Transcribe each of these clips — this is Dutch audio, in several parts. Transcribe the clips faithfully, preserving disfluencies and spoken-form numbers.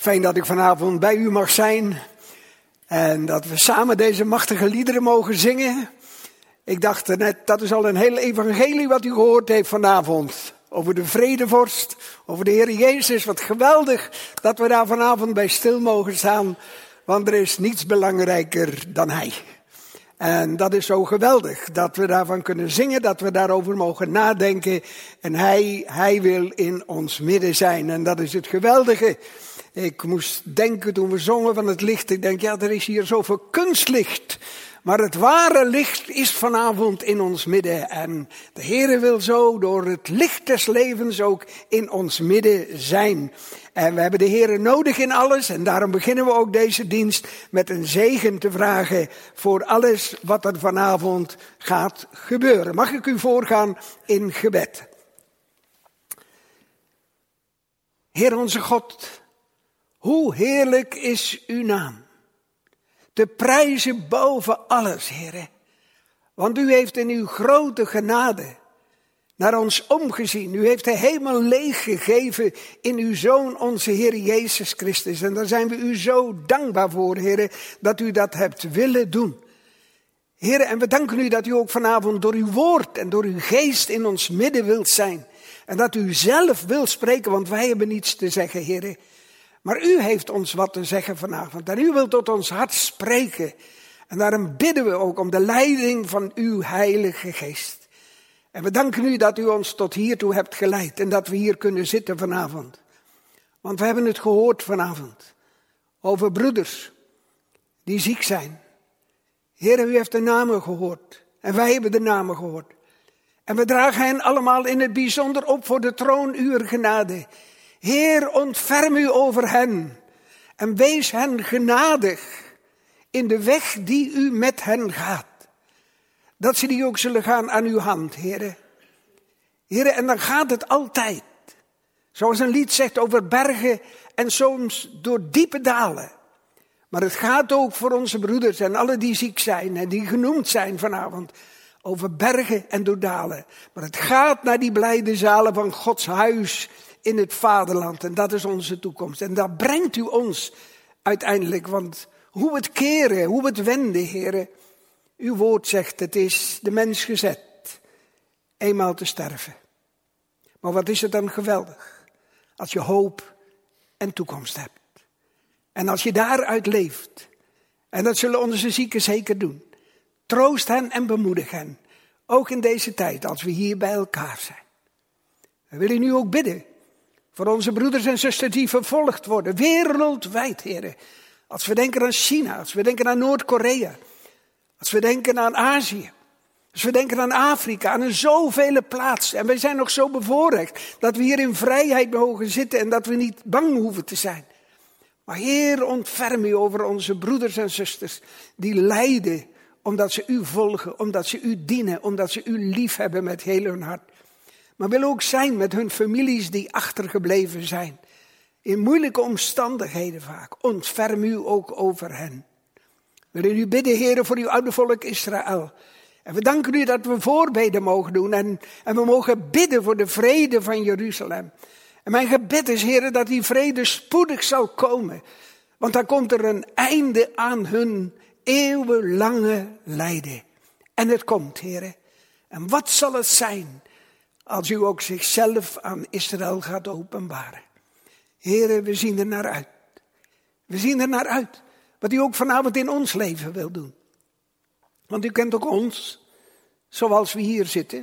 Fijn dat ik vanavond bij u mag zijn en dat we samen deze machtige liederen mogen zingen. Ik dacht net, dat is al een heel evangelie wat u gehoord heeft vanavond. Over de vredevorst, over de Heer Jezus. Wat geweldig dat we daar vanavond bij stil mogen staan, want er is niets belangrijker dan Hij. En dat is zo geweldig, dat we daarvan kunnen zingen, dat we daarover mogen nadenken. En Hij, Hij wil in ons midden zijn en dat is het geweldige. Ik moest denken toen we zongen van het licht, ik denk ja, er is hier zoveel kunstlicht. Maar het ware licht is vanavond in ons midden. En de Heere wil zo door het licht des levens ook in ons midden zijn. En we hebben de Heere nodig in alles. En daarom beginnen we ook deze dienst met een zegen te vragen voor alles wat er vanavond gaat gebeuren. Mag ik u voorgaan in gebed? Heer onze God, hoe heerlijk is uw naam. Te prijzen boven alles, Heere. Want u heeft in uw grote genade naar ons omgezien. U heeft de hemel leeg gegeven in uw Zoon, onze Heer Jezus Christus. En daar zijn we u zo dankbaar voor, Heere, dat u dat hebt willen doen. Heere, en we danken u dat u ook vanavond door uw woord en door uw geest in ons midden wilt zijn. En dat u zelf wilt spreken, want wij hebben niets te zeggen, Heere. Maar u heeft ons wat te zeggen vanavond. En u wilt tot ons hart spreken. En daarom bidden we ook om de leiding van uw Heilige Geest. En we danken u dat u ons tot hiertoe hebt geleid. En dat we hier kunnen zitten vanavond. Want we hebben het gehoord vanavond. Over broeders die ziek zijn. Heer, u heeft de namen gehoord. En wij hebben de namen gehoord. En we dragen hen allemaal in het bijzonder op voor de troon uw genade. Heer, ontferm u over hen en wees hen genadig in de weg die u met hen gaat. Dat ze die ook zullen gaan aan uw hand, Heere. Heere, en dan gaat het altijd. Zoals een lied zegt over bergen en soms door diepe dalen. Maar het gaat ook voor onze broeders en alle die ziek zijn en die genoemd zijn vanavond. Over bergen en door dalen. Maar het gaat naar die blijde zalen van Gods huis in het vaderland. En dat is onze toekomst. En daar brengt u ons uiteindelijk. Want hoe we het keren, hoe we het wenden, Heere. Uw woord zegt, het is de mens gezet eenmaal te sterven. Maar wat is het dan geweldig. Als je hoop en toekomst hebt. En als je daaruit leeft. En dat zullen onze zieken zeker doen. Troost hen en bemoedig hen. Ook in deze tijd als we hier bij elkaar zijn. We willen nu ook bidden. Voor onze broeders en zusters die vervolgd worden. Wereldwijd, heren. Als we denken aan China. Als we denken aan Noord-Korea. Als we denken aan Azië. Als we denken aan Afrika. Aan zoveel plaatsen. En wij zijn nog zo bevoorrecht. Dat we hier in vrijheid mogen zitten. En dat we niet bang hoeven te zijn. Maar Heer, ontferm u over onze broeders en zusters. Die lijden. Omdat ze u volgen. Omdat ze u dienen. Omdat ze u lief hebben met heel hun hart. Maar wil ook zijn met hun families die achtergebleven zijn. In moeilijke omstandigheden vaak. Ontferm u ook over hen. We willen u bidden, Heere, voor uw oude volk Israël. En we danken u dat we voorbeden mogen doen. En, en we mogen bidden voor de vrede van Jeruzalem. En mijn gebed is, Heere, dat die vrede spoedig zal komen. Want dan komt er een einde aan hun eeuwenlange lijden. En het komt, Heere. En wat zal het zijn als u ook zichzelf aan Israël gaat openbaren. Heere, we zien er naar uit. We zien er naar uit. Wat u ook vanavond in ons leven wil doen. Want u kent ook ons, zoals we hier zitten.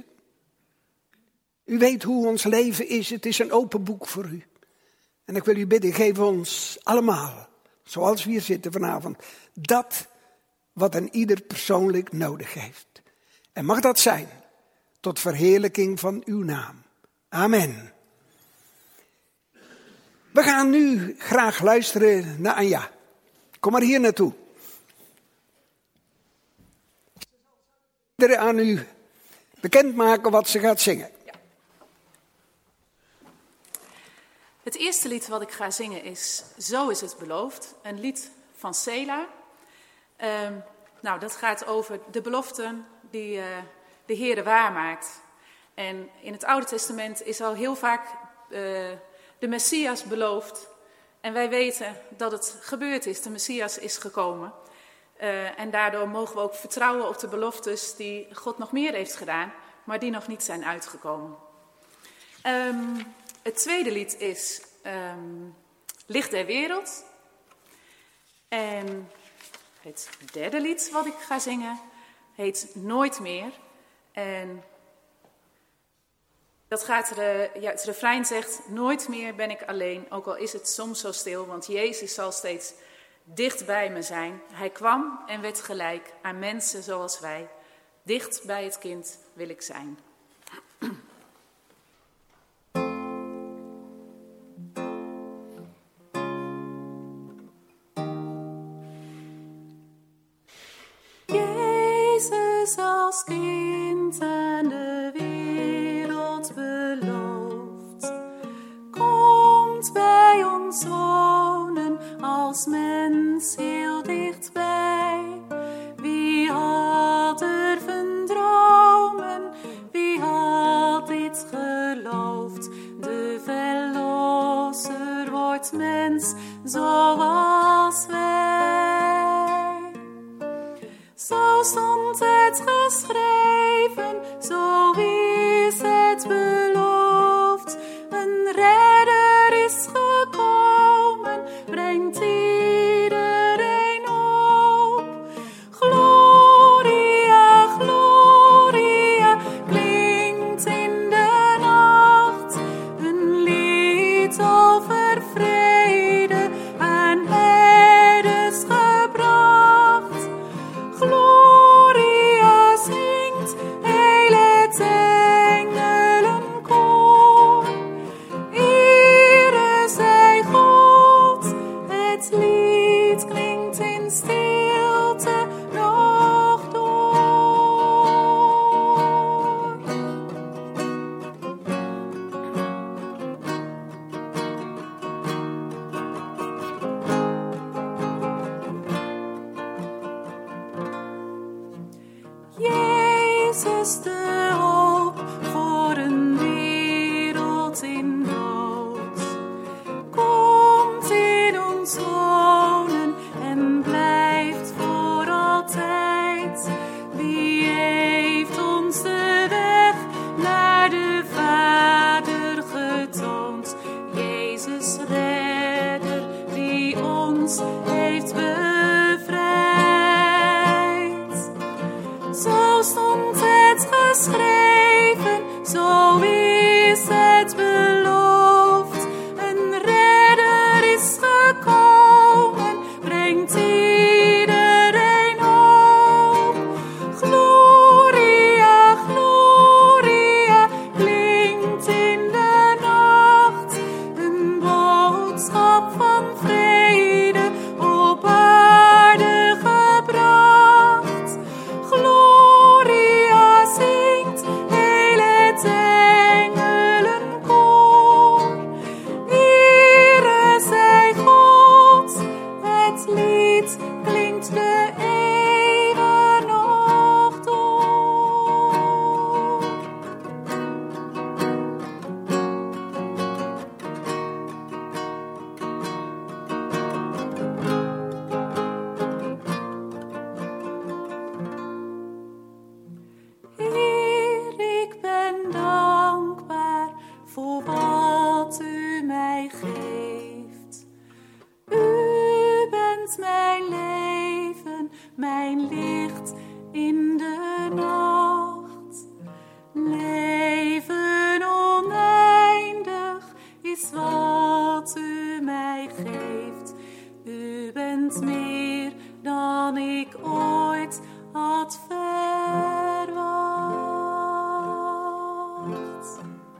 U weet hoe ons leven is. Het is een open boek voor u. En ik wil u bidden, geef ons allemaal, zoals we hier zitten vanavond, dat wat een ieder persoonlijk nodig heeft. En mag dat zijn tot verheerlijking van uw naam. Amen. We gaan nu graag luisteren naar Anja. Kom maar hier naartoe. Ik zal aan u bekendmaken wat ze gaat zingen. Ja. Het eerste lied wat ik ga zingen is Zo is het beloofd. Een lied van Sela. Uh, nou, dat gaat over de beloften die uh, de Heere waarmaakt. En in het Oude Testament is al heel vaak uh, de Messias beloofd. En wij weten dat het gebeurd is, de Messias is gekomen. Uh, en daardoor mogen we ook vertrouwen op de beloftes die God nog meer heeft gedaan, maar die nog niet zijn uitgekomen. Um, het tweede lied is um, Licht der Wereld. En het derde lied wat ik ga zingen heet Nooit meer. En dat gaat er, ja, het refrein zegt, nooit meer ben ik alleen, ook al is het soms zo stil, want Jezus zal steeds dicht bij me zijn. Hij kwam en werd gelijk aan mensen zoals wij. Dicht bij het kind wil ik zijn. Jezus als kind aan de wereld beloofd, komt bij ons wonen als mens heel dichtbij. Wie had durven dromen, wie had dit geloofd? De verlosser wordt mens zoals wij. Zo stond het geschreven, zo is het beloofd. Een redder is gekomen, brengt iedereen op. Gloria, Gloria, klinkt in de nacht. Een lied over vrede aan herders gebracht. Gloria zingt heel het engelenkoor. Ere zij God, het lied klinkt in stilte nog door. Jezus de hoop voor een wereld in nood, komt in ons wonen en blijft voor altijd. Wie heeft ons de weg naar de Vader getoond? Jezus redder die ons heeft bevrijd. Zo stond het geschreven, zo is het beloofd. Een redder is gekomen, brengt iedereen op. Gloria, Gloria, klinkt in de nacht. Een boodschap van vrede op aarde gebracht. Gloria zingt heel het engelenkoor. Ere zij God, het lied klinkt de eeuwen nog door. Heer, ik ben dankbaar voor wat u mij geeft. U bent mijn leven, mijn licht in de nacht. Leven oneindig is wat u mij geeft. U bent meer dan ik ooit had verwacht.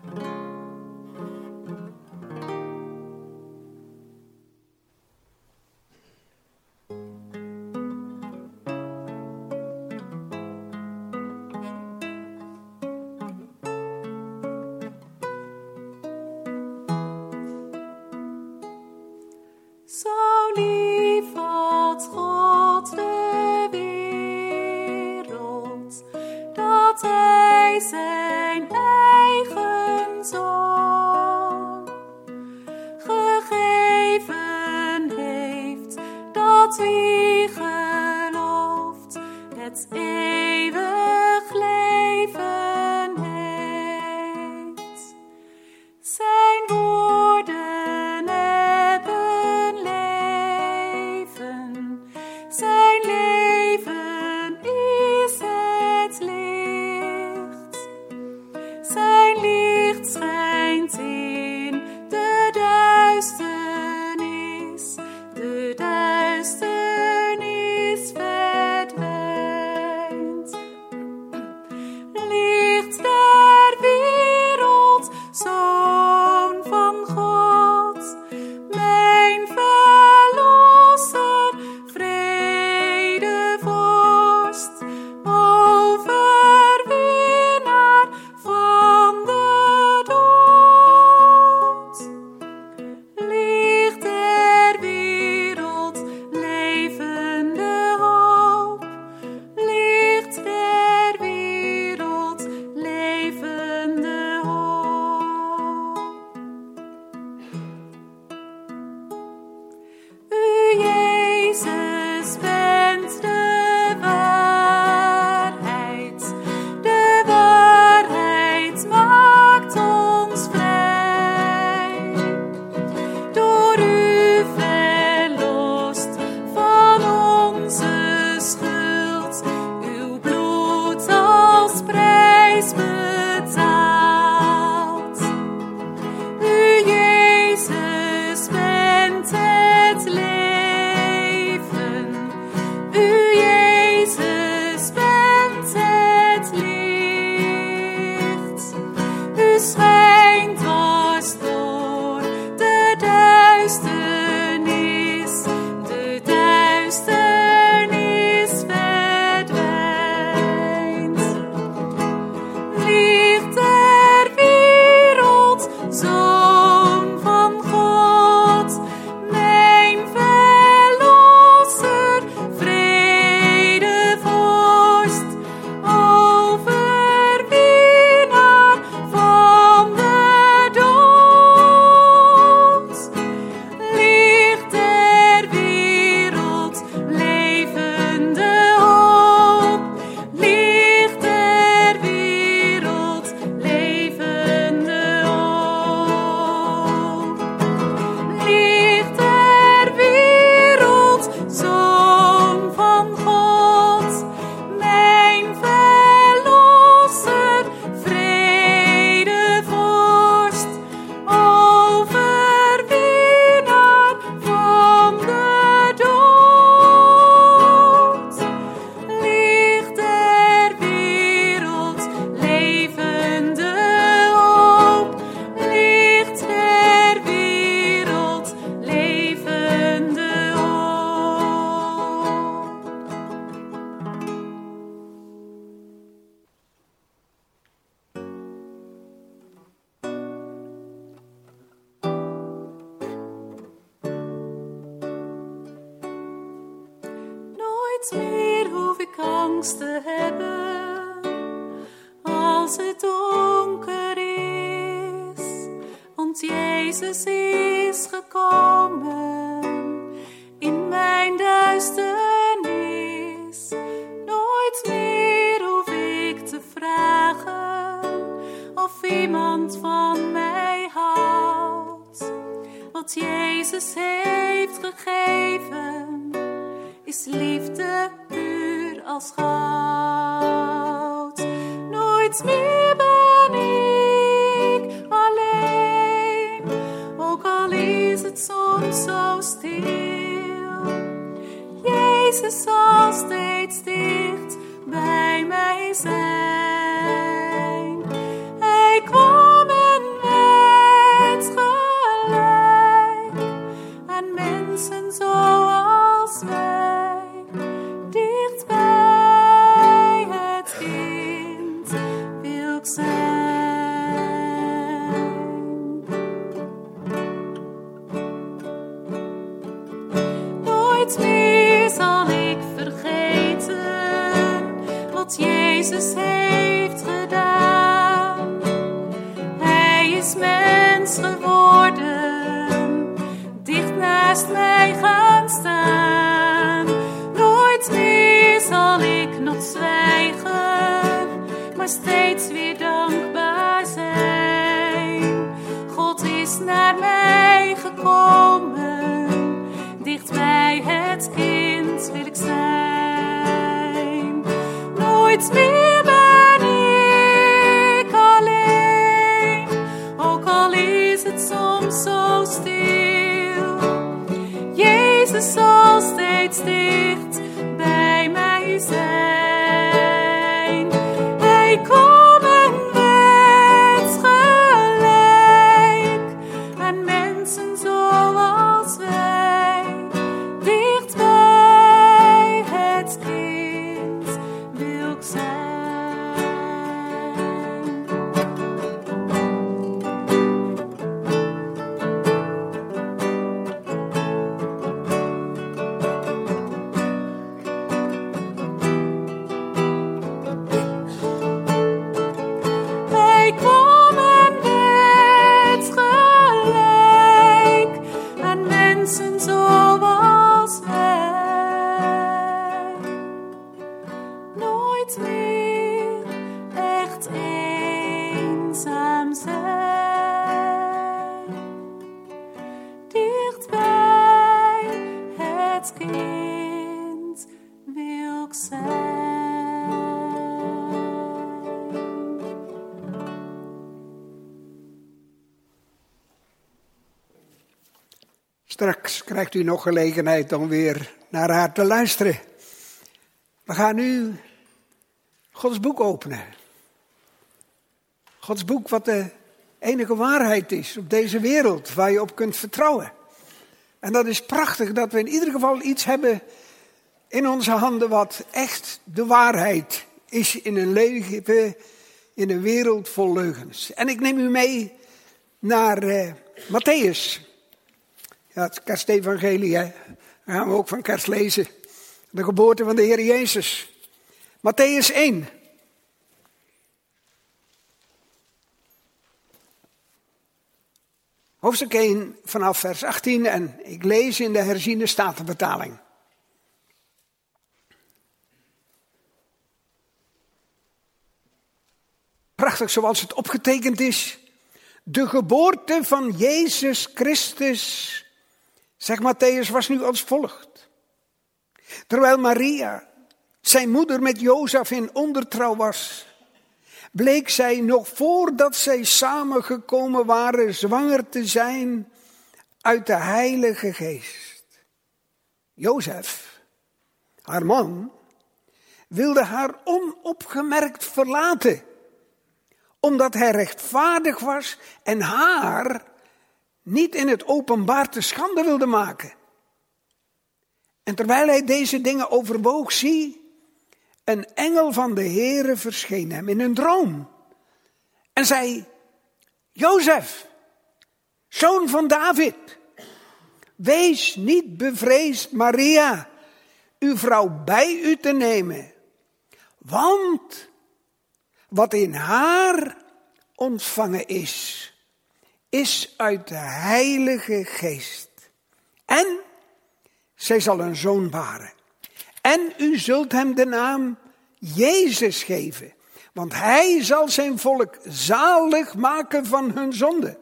Zo lief had God de wereld, dat hij zijn eigen zoon gegeven het eeuwig leven heeft. Zijn woorden hebben leven, zijn leven is het licht. Zijn licht schijnt in de duisternis, de duisternis verdwijnt. Licht der wereld, Zoon van God, mijn verlosser, vredevorst, overwinnaar van de dood. Licht der wereld, levende hoop. Licht der wereld, levende hoop. U, Jezus, bent de waarheid. De waarheid maakt ons vrij. Door u verlost van onze schuld, uw bloed als prijs betaald. U, Jezus, bent het leven. U, Jezus, bent het licht. U schijnt dwars door de duisternis, de duisternis verdwijnt. Licht der wereld, Zoon van God, mijn verlosser, vredevorst, overwinnaar van de dood. Licht der wereld, levende hoop. Licht der wereld, levende hoop. Licht der wereld, Zoon van God, mijn verlosser, vredevorst, overwinnaar van de dood. Licht der wereld, levende hoop. Licht der wereld, levende hoop. Nooit meer hoef ik angst te hebben als het donker is, want Jezus is gekomen in mijn duisternis. Nooit meer hoef ik te vragen of iemand van mij houdt. Wat Jezus heeft gegeven is liefde puur als goud. Nooit meer ben ik alleen, ook al is het soms zo stil. Jezus zal steeds dicht bij mij zijn. Hij kwam en werd gelijk aan mensen zoals wij, dicht bij het kind wil ik zijn. Nooit meer zal ik vergeten wat Jezus heeft gedaan. Hij is mens geworden, dicht naast mij gaan staan. Nooit meer zal ik nog we steeds weer dankbaar zijn. God is naar mij gekomen, dicht bij het kind wil ik zijn. Nooit meer ben ik alleen, ook al is het soms zo stil. Jezus zal steeds dicht bij mij zijn. Hij komen met gelijk aan mensen zoals wij, dicht bij het kind wil ik zijn. Wij komen met gelijk aan mensen zoals wij. Nooit meer echt eenzaam zijn. Dicht bij het kind wil ik zijn. Straks krijgt u nog gelegenheid om weer naar haar te luisteren. We gaan nu Gods boek openen. Gods boek wat de enige waarheid is op deze wereld waar je op kunt vertrouwen. En dat is prachtig dat we in ieder geval iets hebben in onze handen wat echt de waarheid is in een leven, in een wereld vol leugens. En ik neem u mee naar uh, Mattheüs. Ja, het kerstevangelie, hè. Daar gaan we ook van kerst lezen. De geboorte van de Heer Jezus. Mattheüs één. Hoofdstuk één vanaf vers achttien en ik lees in de herziene statenvertaling. Prachtig zoals het opgetekend is. De geboorte van Jezus Christus, zegt Mattheüs, was nu als volgt. Terwijl Maria, zijn moeder, met Jozef in ondertrouw was, bleek zij nog voordat zij samengekomen waren zwanger te zijn uit de Heilige Geest. Jozef, haar man, wilde haar onopgemerkt verlaten, omdat hij rechtvaardig was en haar niet in het openbaar te schande wilde maken. En terwijl hij deze dingen overwoog, zie, een engel van de Heere verscheen hem in een droom. En zei, Jozef, zoon van David, wees niet bevreesd Maria, uw vrouw bij u te nemen. Want wat in haar ontvangen is, is uit de Heilige Geest. En zij zal een zoon baren. En u zult hem de naam Jezus geven. Want hij zal zijn volk zalig maken van hun zonde.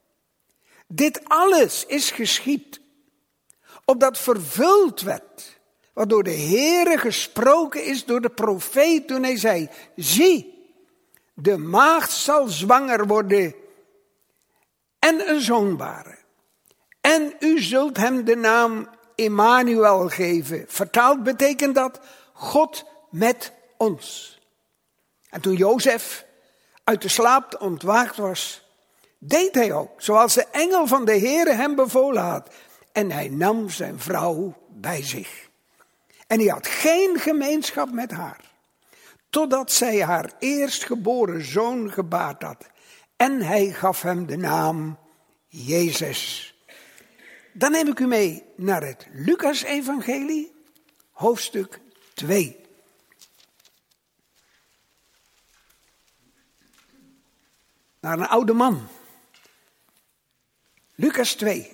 Dit alles is geschied, opdat vervuld werd, wat door de Heere gesproken is door de profeet toen hij zei, zie, de maagd zal zwanger worden en een zoon baren. En u zult hem de naam Immanuel geven. Vertaald betekent dat God met ons. En toen Jozef uit de slaap ontwaakt was, deed hij ook zoals de engel van de Heere hem bevolen had. En hij nam zijn vrouw bij zich. En hij had geen gemeenschap met haar, totdat zij haar eerstgeboren zoon gebaard had. En hij gaf hem de naam Jezus. Dan neem ik u mee naar het Lucas-evangelie, hoofdstuk twee. Naar een oude man. Lucas twee,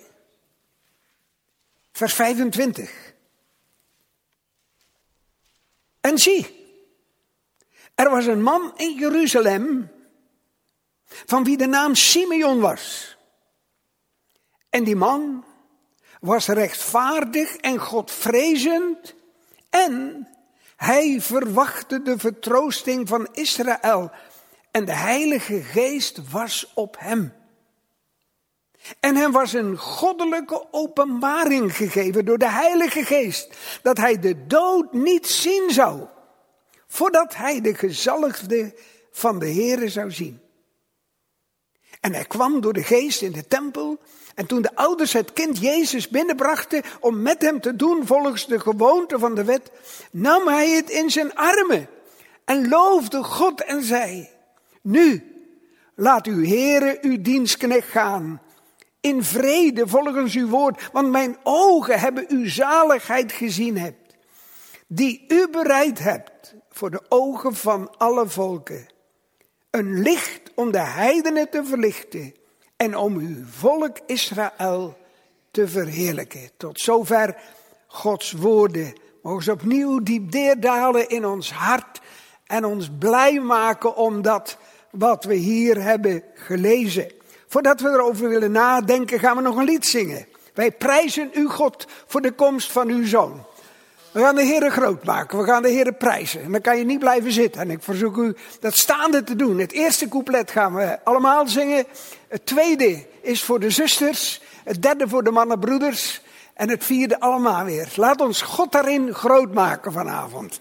vers vijfentwintig. En zie, Er was een man in Jeruzalem van wie de naam Simeon was. En die man was rechtvaardig en godvrezend en hij verwachtte de vertroosting van Israël en de Heilige Geest was op hem. En hem was een goddelijke openbaring gegeven door de Heilige Geest, dat hij de dood niet zien zou, voordat hij de gezalfde van de Heere zou zien. En hij kwam door de Geest in de tempel, en toen de ouders het kind Jezus binnenbrachten om met hem te doen volgens de gewoonte van de wet, nam hij het in zijn armen en loofde God en zei: nu, laat uw Heere uw dienstknecht gaan, in vrede volgens uw woord, want mijn ogen hebben uw zaligheid gezien hebt, die u bereid hebt voor de ogen van alle volken. Een licht om de heidenen te verlichten en om uw volk Israël te verheerlijken. Tot zover Gods woorden. Mogen ze opnieuw diep neerdalen in ons hart en ons blij maken om dat wat we hier hebben gelezen. Voordat we erover willen nadenken, gaan we nog een lied zingen. Wij prijzen u, God, voor de komst van uw Zoon. We gaan de Heere groot maken, we gaan de Heere prijzen. En dan kan je niet blijven zitten. En ik verzoek u dat staande te doen. Het eerste couplet gaan we allemaal zingen. Het tweede is voor de zusters. Het derde voor de mannenbroeders. En het vierde allemaal weer. Laat ons God daarin groot maken vanavond.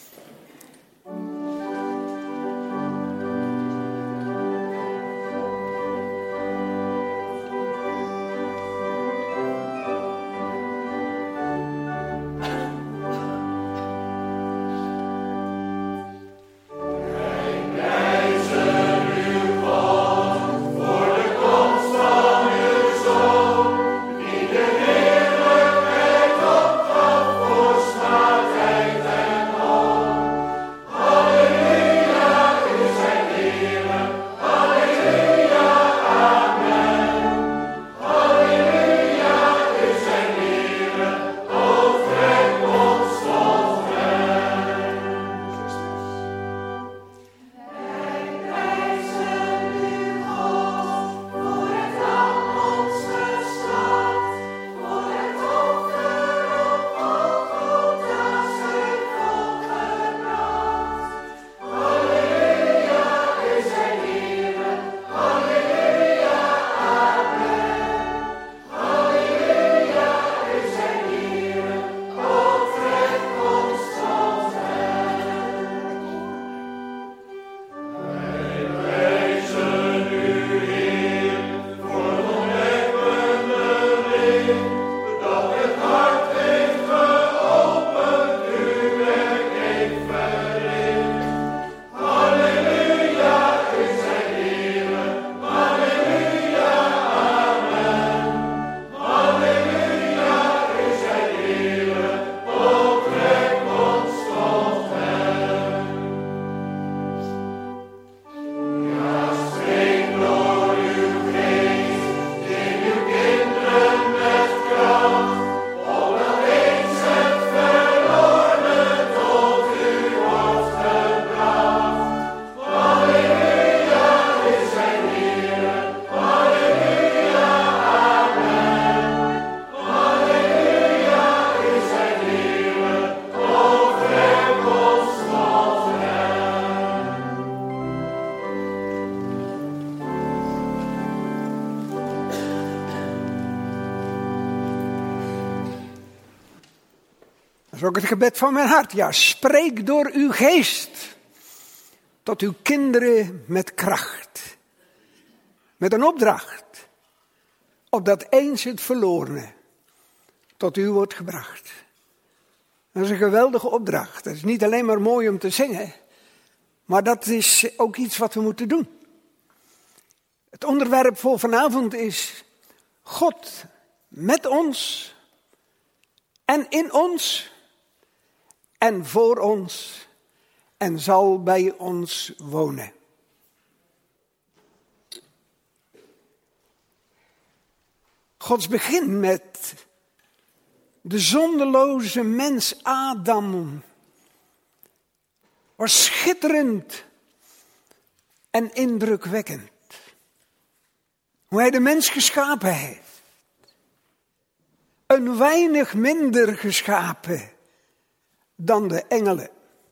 Dat is ook het gebed van mijn hart. Ja, spreek door uw geest tot uw kinderen met kracht. Met een opdracht. Opdat eens het verlorene tot u wordt gebracht. Dat is een geweldige opdracht. Dat is niet alleen maar mooi om te zingen. Maar dat is ook iets wat we moeten doen. Het onderwerp voor vanavond is God met ons en in ons en voor ons en zal bij ons wonen. Gods begin met de zondeloze mens Adam was schitterend en indrukwekkend. Hoe hij de mens geschapen heeft. Een weinig minder geschapen dan de engelen.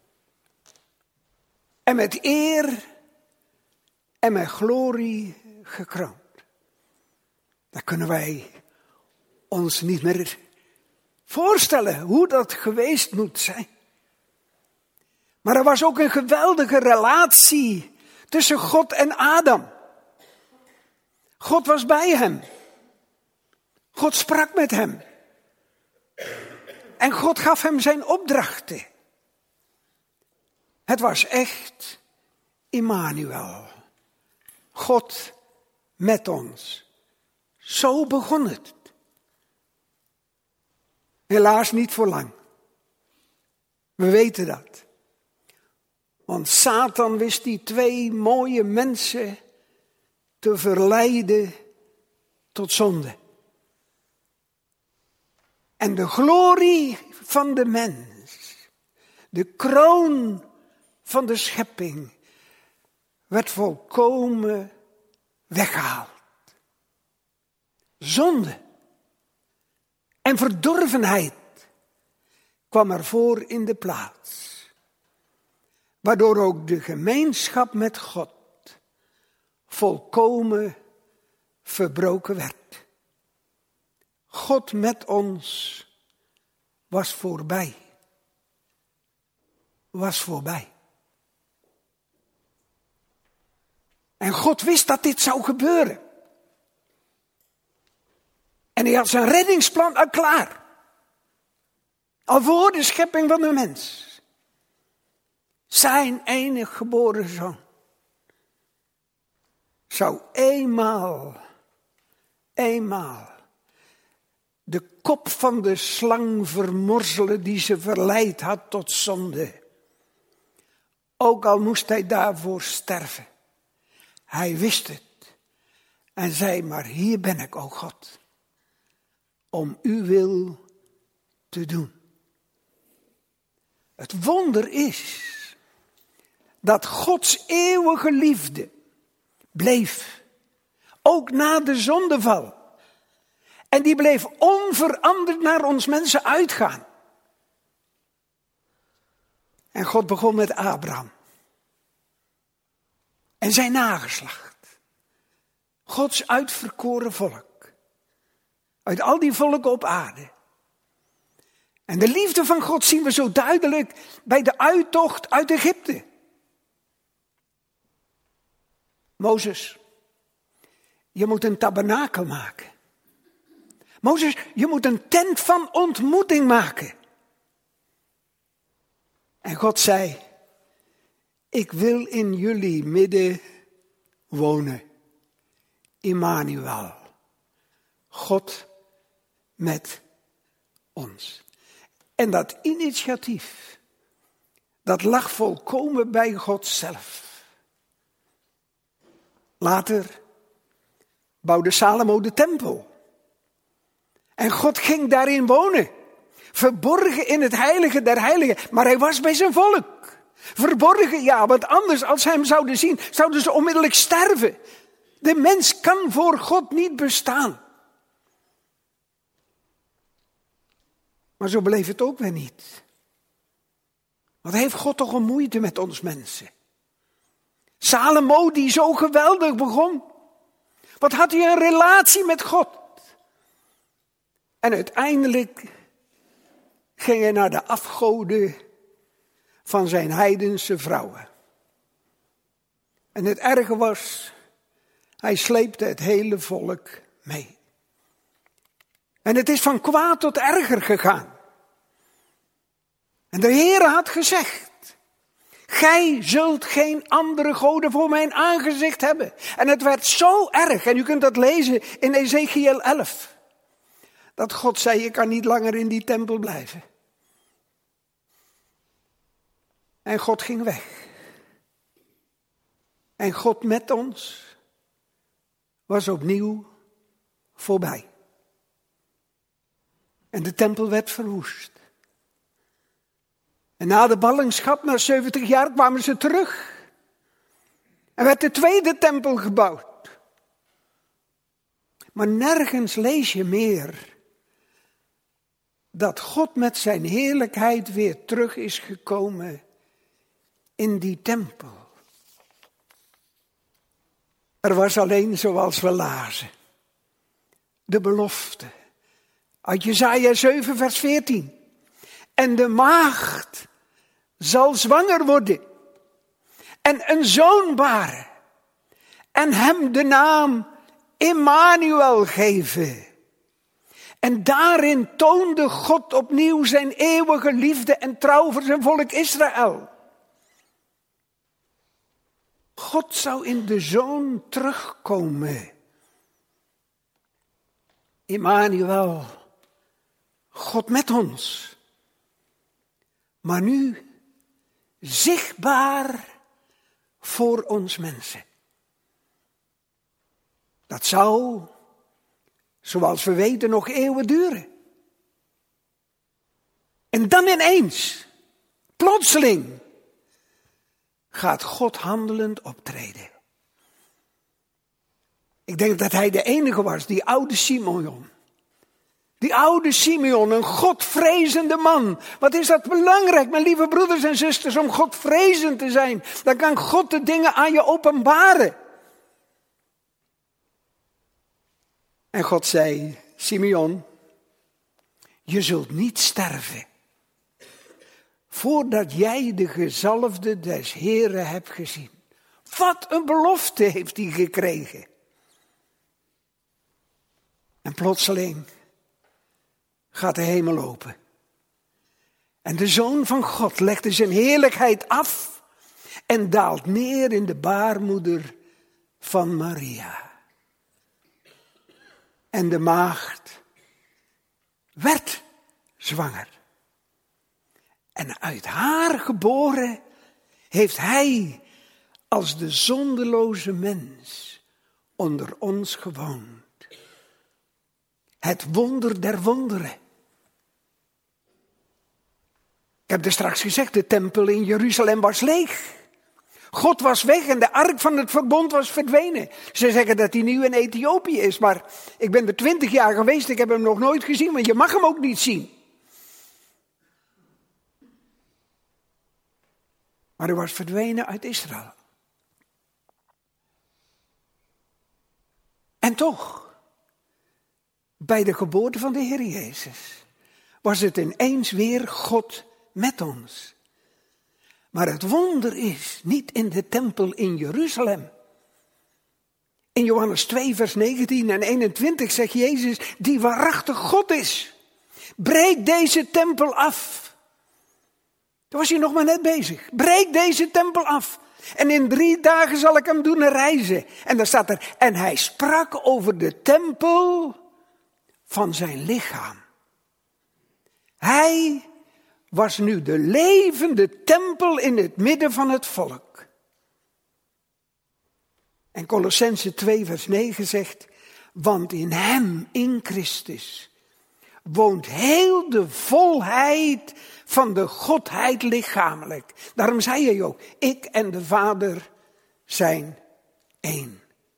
En met eer en met glorie gekroond. Dat kunnen wij ons niet meer voorstellen hoe dat geweest moet zijn. Maar er was ook een geweldige relatie tussen God en Adam. God was bij hem. God sprak met hem. En God gaf hem zijn opdrachten. Het was echt Immanuel. God met ons. Zo begon het. Helaas niet voor lang. We weten dat. Want Satan wist die twee mooie mensen te verleiden tot zonde. En de glorie van de mens, de kroon van de schepping, werd volkomen weggehaald. Zonde en verdorvenheid kwam ervoor in de plaats. Waardoor ook de gemeenschap met God volkomen verbroken werd. God met ons was voorbij. Was voorbij. En God wist dat dit zou gebeuren. En hij had zijn reddingsplan al klaar. Al voor de schepping van de mens. Zijn enige geboren zoon zou eenmaal, eenmaal de kop van de slang vermorzelen die ze verleid had tot zonde. Ook al moest hij daarvoor sterven. Hij wist het en zei, maar hier ben ik, o God, om uw wil te doen. Het wonder is dat Gods eeuwige liefde bleef, ook na de zondeval. En die bleef onveranderd naar ons mensen uitgaan. En God begon met Abraham. En zijn nageslacht. Gods uitverkoren volk. Uit al die volken op aarde. En de liefde van God zien we zo duidelijk bij de uittocht uit Egypte. Mozes, je moet een tabernakel maken. Mozes, je moet een tent van ontmoeting maken. En God zei, ik wil in jullie midden wonen. Immanuel, God met ons. En dat initiatief, dat lag volkomen bij God zelf. Later bouwde Salomo de tempel. En God ging daarin wonen. Verborgen in het heilige der heiligen. Maar hij was bij zijn volk. Verborgen, ja, want anders als ze hem zouden zien, zouden ze onmiddellijk sterven. De mens kan voor God niet bestaan. Maar zo bleef het ook weer niet. Wat heeft God toch een moeite met ons mensen? Salomo die zo geweldig begon. Wat had hij een relatie met God? En uiteindelijk ging hij naar de afgoden van zijn heidense vrouwen. En het erge was, hij sleepte het hele volk mee. En het is van kwaad tot erger gegaan. En de Heere had gezegd, gij zult geen andere goden voor mijn aangezicht hebben. En het werd zo erg, en u kunt dat lezen in Ezekiel elf. Dat God zei, je kan niet langer in die tempel blijven. En God ging weg. En God met ons was opnieuw voorbij. En de tempel werd verwoest. En na de ballingschap, na zeventig jaar, kwamen ze terug. En werd de tweede tempel gebouwd. Maar nergens lees je meer dat God met zijn heerlijkheid weer terug is gekomen in die tempel. Er was alleen, zoals we lazen, de belofte. Uit Jesaja zeven vers veertien. En de maagd zal zwanger worden en een zoon baren en hem de naam Immanuel geven. En daarin toonde God opnieuw zijn eeuwige liefde en trouw voor zijn volk Israël. God zou in de zoon terugkomen. Immanuel, God met ons. Maar nu zichtbaar voor ons mensen. Dat zou, zoals we weten, nog eeuwen duren. En dan ineens, plotseling, gaat God handelend optreden. Ik denk dat hij de enige was, die oude Simeon. Die oude Simeon, een godvrezende man. Wat is dat belangrijk, mijn lieve broeders en zusters, om godvrezend te zijn. Dan kan God de dingen aan je openbaren. En God zei, Simeon, je zult niet sterven, voordat jij de gezalfde des Heren hebt gezien. Wat een belofte heeft hij gekregen. En plotseling gaat de hemel open. En de Zoon van God legde zijn heerlijkheid af en daalt neer in de baarmoeder van Maria. En de maagd werd zwanger. En uit haar geboren heeft hij als de zondeloze mens onder ons gewoond. Het wonder der wonderen. Ik heb er straks gezegd, de tempel in Jeruzalem was leeg. God was weg en de ark van het verbond was verdwenen. Ze zeggen dat hij nu in Ethiopië is, maar ik ben er twintig jaar geweest, ik heb hem nog nooit gezien, want je mag hem ook niet zien. Maar hij was verdwenen uit Israël. En toch, bij de geboorte van de Heer Jezus, was het ineens weer God met ons. Maar het wonder is niet in de tempel in Jeruzalem. In Johannes twee vers negentien en eenentwintig zegt Jezus, die waarachtig God is, breek deze tempel af. Toen was hij nog maar net bezig. Breek deze tempel af. En in drie dagen zal ik hem doen reizen. En dan staat er, en hij sprak over de tempel van zijn lichaam. Hij was nu de levende tempel in het midden van het volk. En Kolossenzen twee vers negen zegt, want in hem, in Christus, woont heel de volheid van de Godheid lichamelijk. Daarom zei hij ook, ik en de Vader zijn één.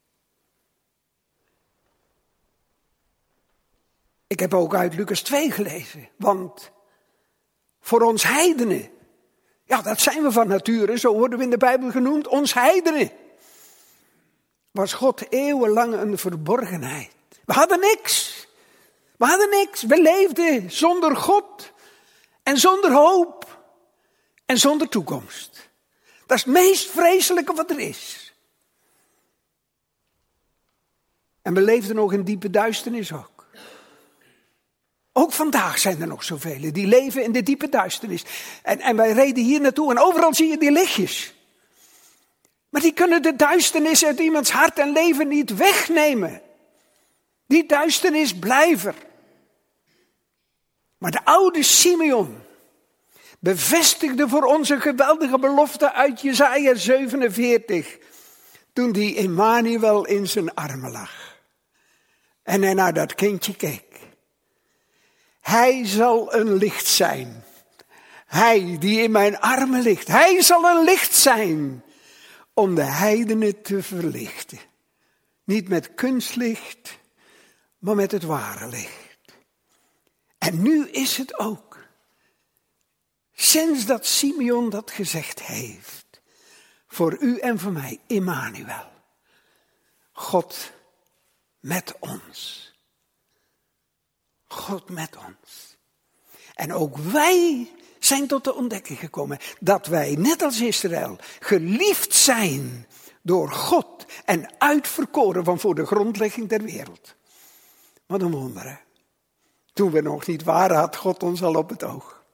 Ik heb ook uit Lucas twee gelezen, want voor ons heidenen, ja dat zijn we van nature, zo worden we in de Bijbel genoemd, ons heidenen, was God eeuwenlang een verborgenheid. We hadden niks, we hadden niks, we leefden zonder God en zonder hoop en zonder toekomst. Dat is het meest vreselijke wat er is. En we leefden nog in diepe duisternis ook. Ook vandaag zijn er nog zoveel die leven in de diepe duisternis. En, en wij reden hier naartoe en overal zie je die lichtjes. Maar die kunnen de duisternis uit iemands hart en leven niet wegnemen. Die duisternis blijven. Maar de oude Simeon bevestigde voor ons een geweldige belofte uit Jesaja zevenenveertig. Toen die Immanuel in zijn armen lag. En hij naar dat kindje keek. Hij zal een licht zijn. Hij die in mijn armen ligt, hij zal een licht zijn om de heidenen te verlichten. Niet met kunstlicht, maar met het ware licht. En nu is het ook, sinds dat Simeon dat gezegd heeft, voor u en voor mij, Immanuel, God met ons. God met ons. En ook wij zijn tot de ontdekking gekomen dat wij, net als Israël, geliefd zijn door God en uitverkoren van voor de grondlegging der wereld. Wat een wonder, hè? Toen we nog niet waren, had God ons al op het oog.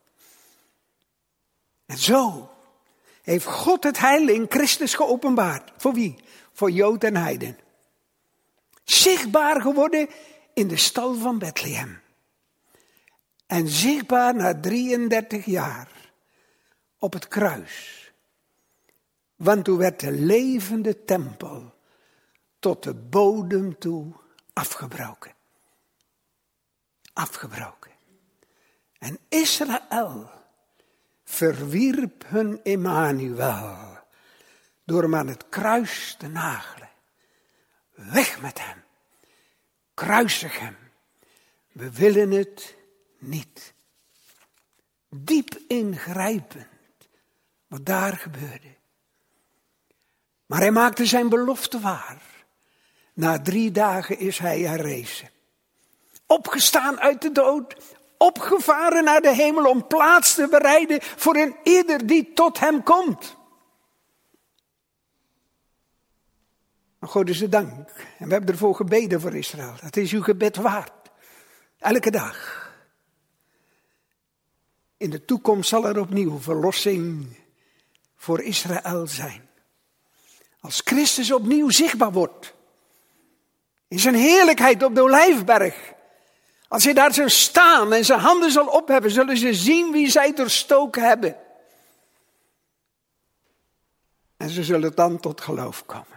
En zo heeft God het heil in Christus geopenbaard. Voor wie? Voor Jood en Heiden. Zichtbaar geworden in de stal van Bethlehem. En zichtbaar na drieëndertig jaar op het kruis. Want toen werd de levende tempel tot de bodem toe afgebroken. Afgebroken. En Israël verwierp hun Immanuel door hem aan het kruis te nagelen. Weg met hem. Kruisig hem. We willen het niet. Diep ingrijpend wat daar gebeurde. Maar hij maakte zijn belofte waar. Na drie dagen is hij herrezen. Opgestaan uit de dood. Opgevaren naar de hemel om plaats te bereiden voor een ieder die tot hem komt. Maar God is de dank. En we hebben ervoor gebeden voor Israël. Dat is uw gebed waard. Elke dag. In de toekomst zal er opnieuw verlossing voor Israël zijn. Als Christus opnieuw zichtbaar wordt. In zijn heerlijkheid op de Olijfberg. Als hij daar zal staan en zijn handen zal opheffen, zullen ze zien wie zij doorstoken hebben. En ze zullen dan tot geloof komen.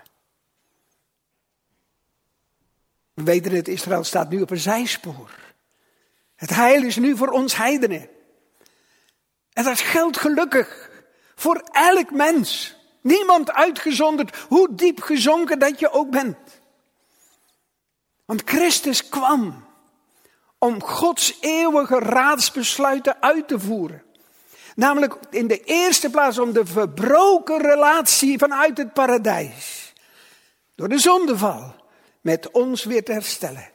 We weten het, Israël staat nu op een zijspoor. Het heil is nu voor ons heidenen. En dat geldt gelukkig voor elk mens. Niemand uitgezonderd, hoe diep gezonken dat je ook bent. Want Christus kwam om Gods eeuwige raadsbesluiten uit te voeren. Namelijk in de eerste plaats om de verbroken relatie vanuit het paradijs. Door de zondeval met ons weer te herstellen.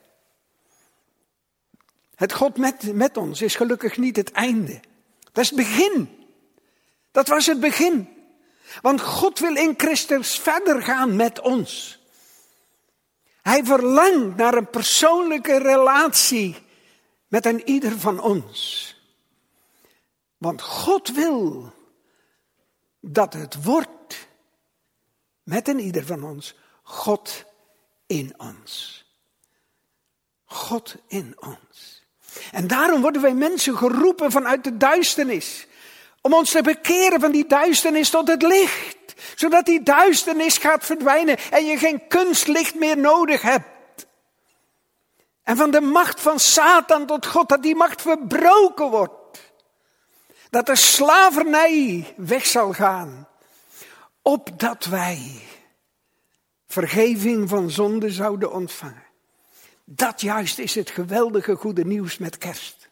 Het God met, met ons is gelukkig niet het einde. Dat is het begin. Dat was het begin. Want God wil in Christus verder gaan met ons. Hij verlangt naar een persoonlijke relatie met een ieder van ons. Want God wil dat het wordt met een ieder van ons God in ons. God in ons. En daarom worden wij mensen geroepen vanuit de duisternis. Om ons te bekeren van die duisternis tot het licht. Zodat die duisternis gaat verdwijnen en je geen kunstlicht meer nodig hebt. En van de macht van Satan tot God, dat die macht verbroken wordt. Dat de slavernij weg zal gaan. Opdat wij vergeving van zonde zouden ontvangen. Dat juist is het geweldige goede nieuws met kerst.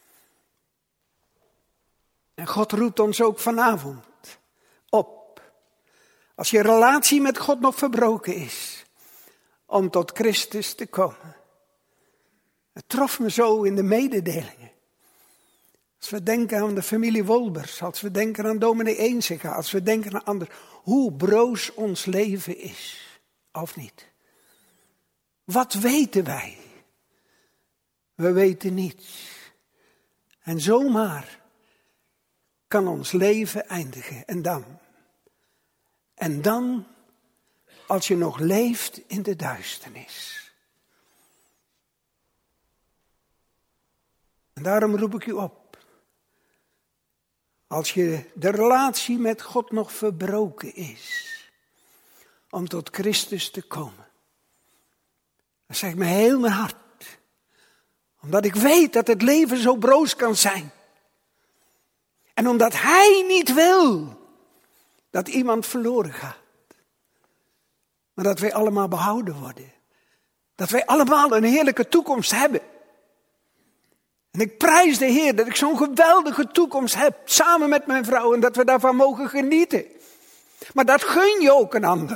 En God roept ons ook vanavond op. Als je relatie met God nog verbroken is. Om tot Christus te komen. Het trof me zo in de mededelingen. Als we denken aan de familie Wolbers. Als we denken aan dominee Eensega. Als we denken aan anderen. Hoe broos ons leven is. Of niet? Wat weten wij? We weten niets. En zomaar kan ons leven eindigen. En dan? En dan, als je nog leeft in de duisternis. En daarom roep ik u op. Als je de relatie met God nog verbroken is. Om tot Christus te komen. Dan zeg ik me heel mijn hart. Omdat ik weet dat het leven zo broos kan zijn. En omdat hij niet wil dat iemand verloren gaat. Maar dat wij allemaal behouden worden. Dat wij allemaal een heerlijke toekomst hebben. En ik prijs de Heer dat ik zo'n geweldige toekomst heb. Samen met mijn vrouw. En dat we daarvan mogen genieten. Maar dat gun je ook een ander.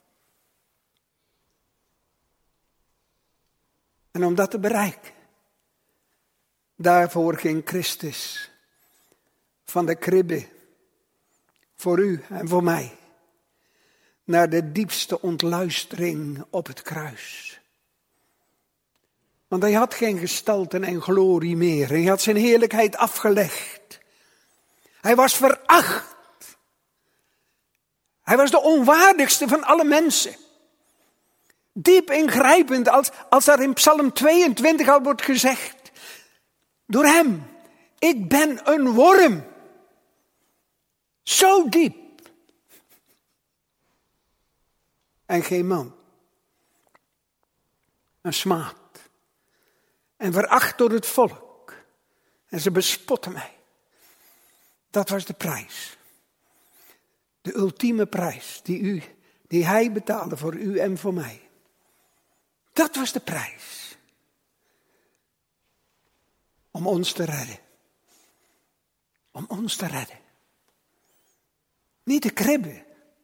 En om dat te bereiken. Daarvoor ging Christus. Van de kribbe. Voor u en voor mij. Naar de diepste ontluistering op het kruis. Want hij had geen gestalte en glorie meer. Hij had zijn heerlijkheid afgelegd. Hij was veracht. Hij was de onwaardigste van alle mensen. Diep ingrijpend, als, als daar in Psalm tweeëntwintig al wordt gezegd. Door hem, ik ben een worm. Zo diep. En geen man. Een smaad. En veracht door het volk. En ze bespotten mij. Dat was de prijs. De ultieme prijs die, u, die hij betaalde voor u en voor mij. Dat was de prijs. Om ons te redden. Om ons te redden. Niet de kribbe.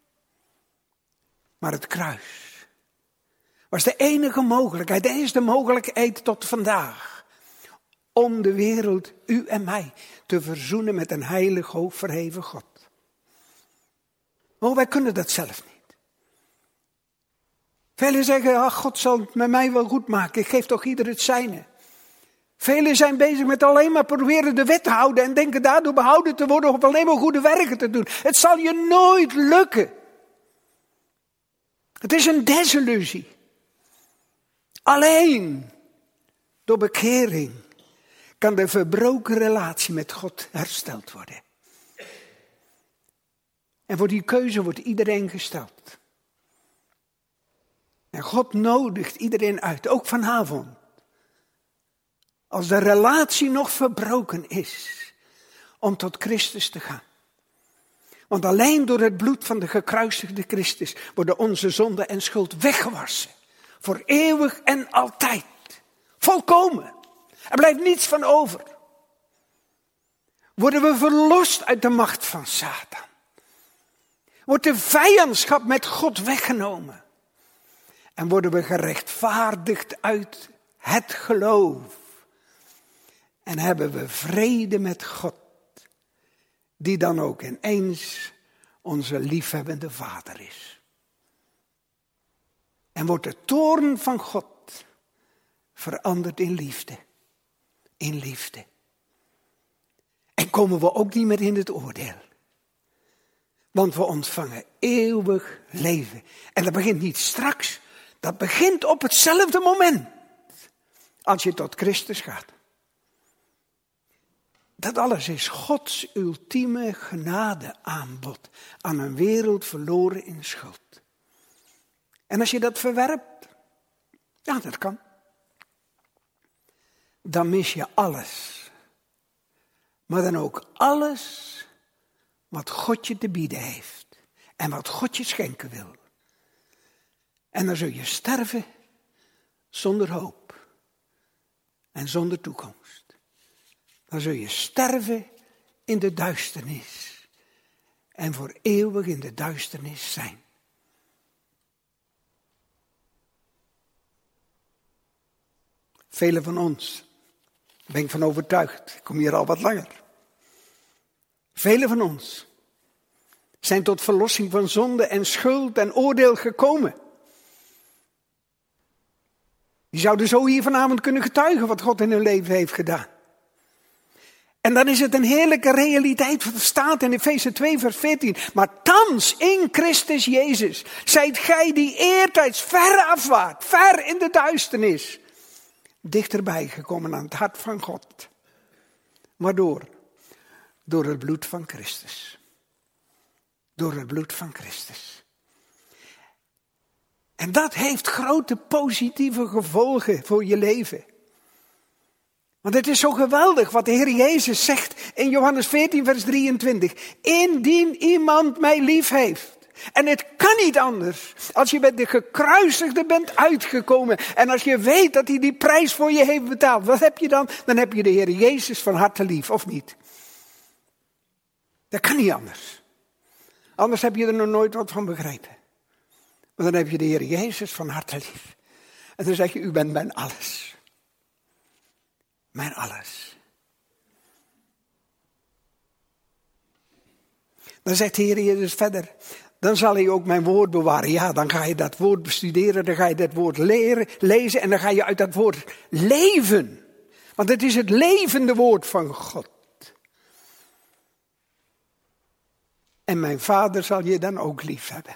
Maar het kruis. Was de enige mogelijkheid. Dat is de mogelijkheid tot vandaag. Om de wereld, u en mij, te verzoenen met een heilig, hoog verheven God. Oh, wij kunnen dat zelf niet. Velen zeggen, ach, God zal het met mij wel goed maken. Ik geef toch ieder het zijne. Velen zijn bezig met alleen maar proberen de wet te houden. En denken daardoor behouden te worden of alleen maar goede werken te doen. Het zal je nooit lukken. Het is een desillusie. Alleen door bekering kan de verbroken relatie met God hersteld worden. En voor die keuze wordt iedereen gesteld. En God nodigt iedereen uit, ook vanavond. Als de relatie nog verbroken is, om tot Christus te gaan. Want alleen door het bloed van de gekruisigde Christus worden onze zonde en schuld weggewassen. Voor eeuwig en altijd. Volkomen. Er blijft niets van over. Worden we verlost uit de macht van Satan. Wordt de vijandschap met God weggenomen. En worden we gerechtvaardigd uit het geloof. En hebben we vrede met God. Die dan ook ineens onze liefhebbende Vader is. En wordt de toorn van God veranderd in liefde. In liefde. En komen we ook niet meer in het oordeel. Want we ontvangen eeuwig leven. En dat begint niet straks. Dat begint op hetzelfde moment. Als je tot Christus gaat. Dat alles is Gods ultieme genadeaanbod aan een wereld verloren in schuld. En als je dat verwerpt, ja, dat kan. Dan mis je alles. Maar dan ook alles wat God je te bieden heeft. En wat God je schenken wil. En dan zul je sterven zonder hoop. En zonder toekomst. Dan zul je sterven in de duisternis. En voor eeuwig in de duisternis zijn. Velen van ons, daar ben ik van overtuigd, ik kom hier al wat langer. Velen van ons zijn tot verlossing van zonde en schuld en oordeel gekomen. Die zouden zo hier vanavond kunnen getuigen wat God in hun leven heeft gedaan. En dan is het een heerlijke realiteit wat er staat in Efeze twee vers veertien. Maar thans in Christus Jezus zijt gij die eertijds ver afwaart, ver in de duisternis. Dichterbij gekomen aan het hart van God. Waardoor? Door het bloed van Christus. Door het bloed van Christus. En dat heeft grote positieve gevolgen voor je leven. Want het is zo geweldig wat de Heer Jezus zegt in Johannes veertien vers drieëntwintig. Indien iemand mij lief heeft. En het kan niet anders. Als je met de gekruisigde bent uitgekomen. En als je weet dat hij die prijs voor je heeft betaald. Wat heb je dan? Dan heb je de Heer Jezus van harte lief, of niet? Dat kan niet anders. Anders heb je er nog nooit wat van begrepen. Maar dan heb je de Heer Jezus van harte lief. En dan zeg je, u bent mijn alles. Mijn alles. Dan zegt de Heer Jezus verder. Dan zal hij ook mijn woord bewaren. Ja, dan ga je dat woord bestuderen. Dan ga je dat woord leren, lezen. En dan ga je uit dat woord leven. Want het is het levende woord van God. En mijn Vader zal je dan ook lief hebben.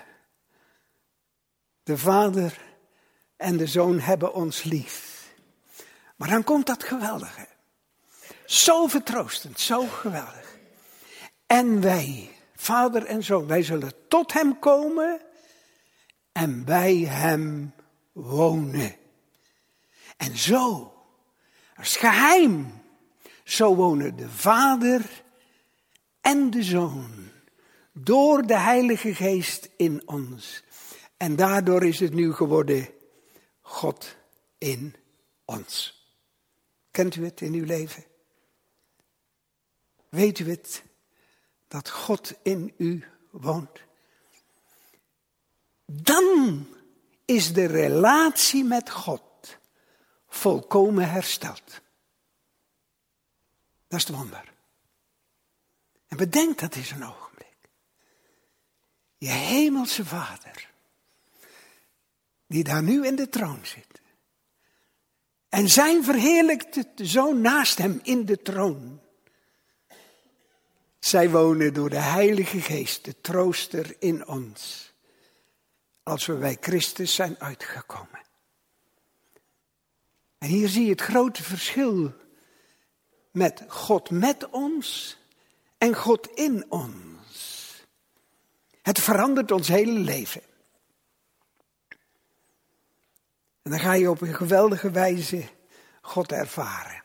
De Vader en de Zoon hebben ons lief. Maar dan komt dat geweldige. Zo vertroostend, zo geweldig. En wij, Vader en Zoon, wij zullen tot hem komen en bij hem wonen. En zo, als geheim, zo wonen de Vader en de Zoon door de Heilige Geest in ons. En daardoor is het nu geworden God in ons. Kent u het in uw leven? Weet u het? Dat God in u woont. Dan is de relatie met God volkomen hersteld. Dat is het wonder. En bedenk dat eens een ogenblik. Je hemelse Vader, die daar nu in de troon zit. En zijn verheerlijkte Zoon naast hem in de troon. Zij wonen door de Heilige Geest, de trooster in ons. Als we bij Christus zijn uitgekomen. En hier zie je het grote verschil met God met ons en God in ons. Het verandert ons hele leven. En dan ga je op een geweldige wijze God ervaren.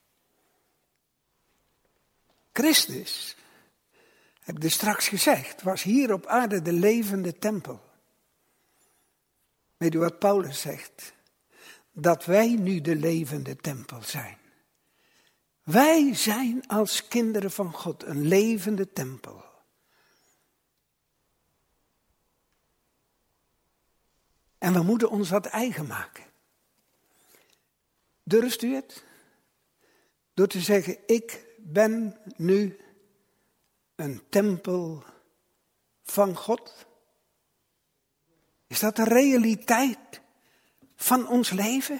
Christus, heb ik er straks gezegd, was hier op aarde de levende tempel. Weet u wat Paulus zegt? Dat wij nu de levende tempel zijn. Wij zijn als kinderen van God een levende tempel. En we moeten ons dat eigen maken. Durft u het? Door te zeggen, ik ben nu een tempel van God. Is dat de realiteit van ons leven?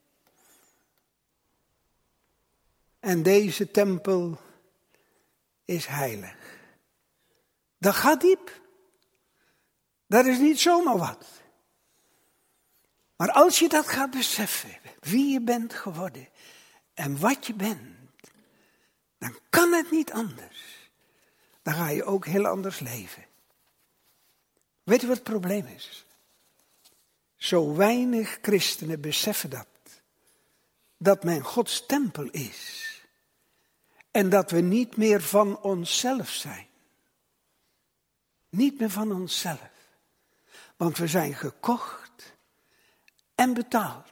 En deze tempel is heilig. Dat gaat diep. Dat is niet zomaar wat. Maar als je dat gaat beseffen, wie je bent geworden en wat je bent, dan kan het niet anders. Dan ga je ook heel anders leven. Weet u wat het probleem is? Zo weinig christenen beseffen dat. Dat men Gods tempel is. En dat we niet meer van onszelf zijn. Niet meer van onszelf. Want we zijn gekocht en betaald.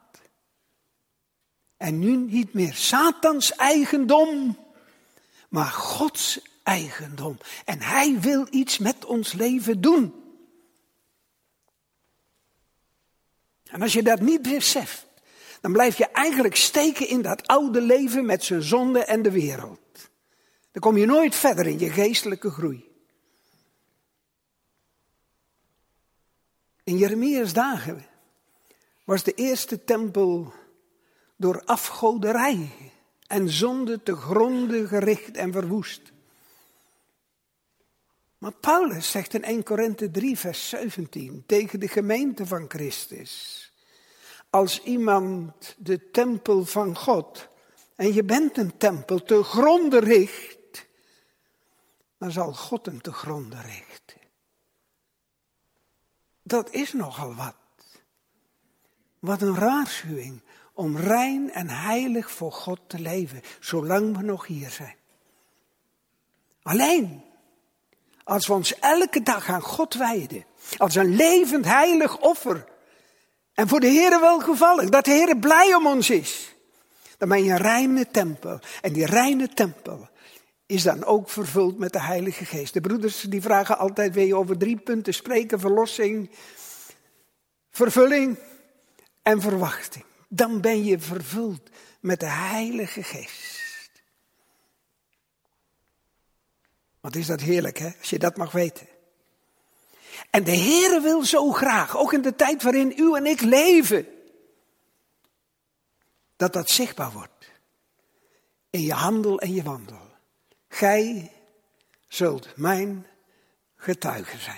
En nu niet meer Satans eigendom, maar Gods eigendom. En hij wil iets met ons leven doen. En als je dat niet beseft, dan blijf je eigenlijk steken in dat oude leven met zijn zonde en de wereld. Dan kom je nooit verder in je geestelijke groei. In Jeremia's dagen was de eerste tempel door afgoderij en zonde te gronde gericht en verwoest. Maar Paulus zegt in Eerste Korinthe drie vers zeventien tegen de gemeente van Christus: als iemand de tempel van God, en je bent een tempel, te gronde richt, dan zal God hem te gronde richten. Dat is nogal wat. Wat een waarschuwing om rein en heilig voor God te leven, zolang we nog hier zijn. Alleen, als we ons elke dag aan God wijden, als een levend heilig offer, en voor de Heere welgevallig, dat de Heere blij om ons is, dan ben je een reine tempel. En die reine tempel is dan ook vervuld met de Heilige Geest. De broeders die vragen altijd, wil je over drie punten spreken, verlossing, vervulling en verwachting. Dan ben je vervuld met de Heilige Geest. Wat is dat heerlijk, hè? Als je dat mag weten. En de Heere wil zo graag, ook in de tijd waarin u en ik leven, dat dat zichtbaar wordt. In je handel en je wandel. Gij zult mijn getuige zijn.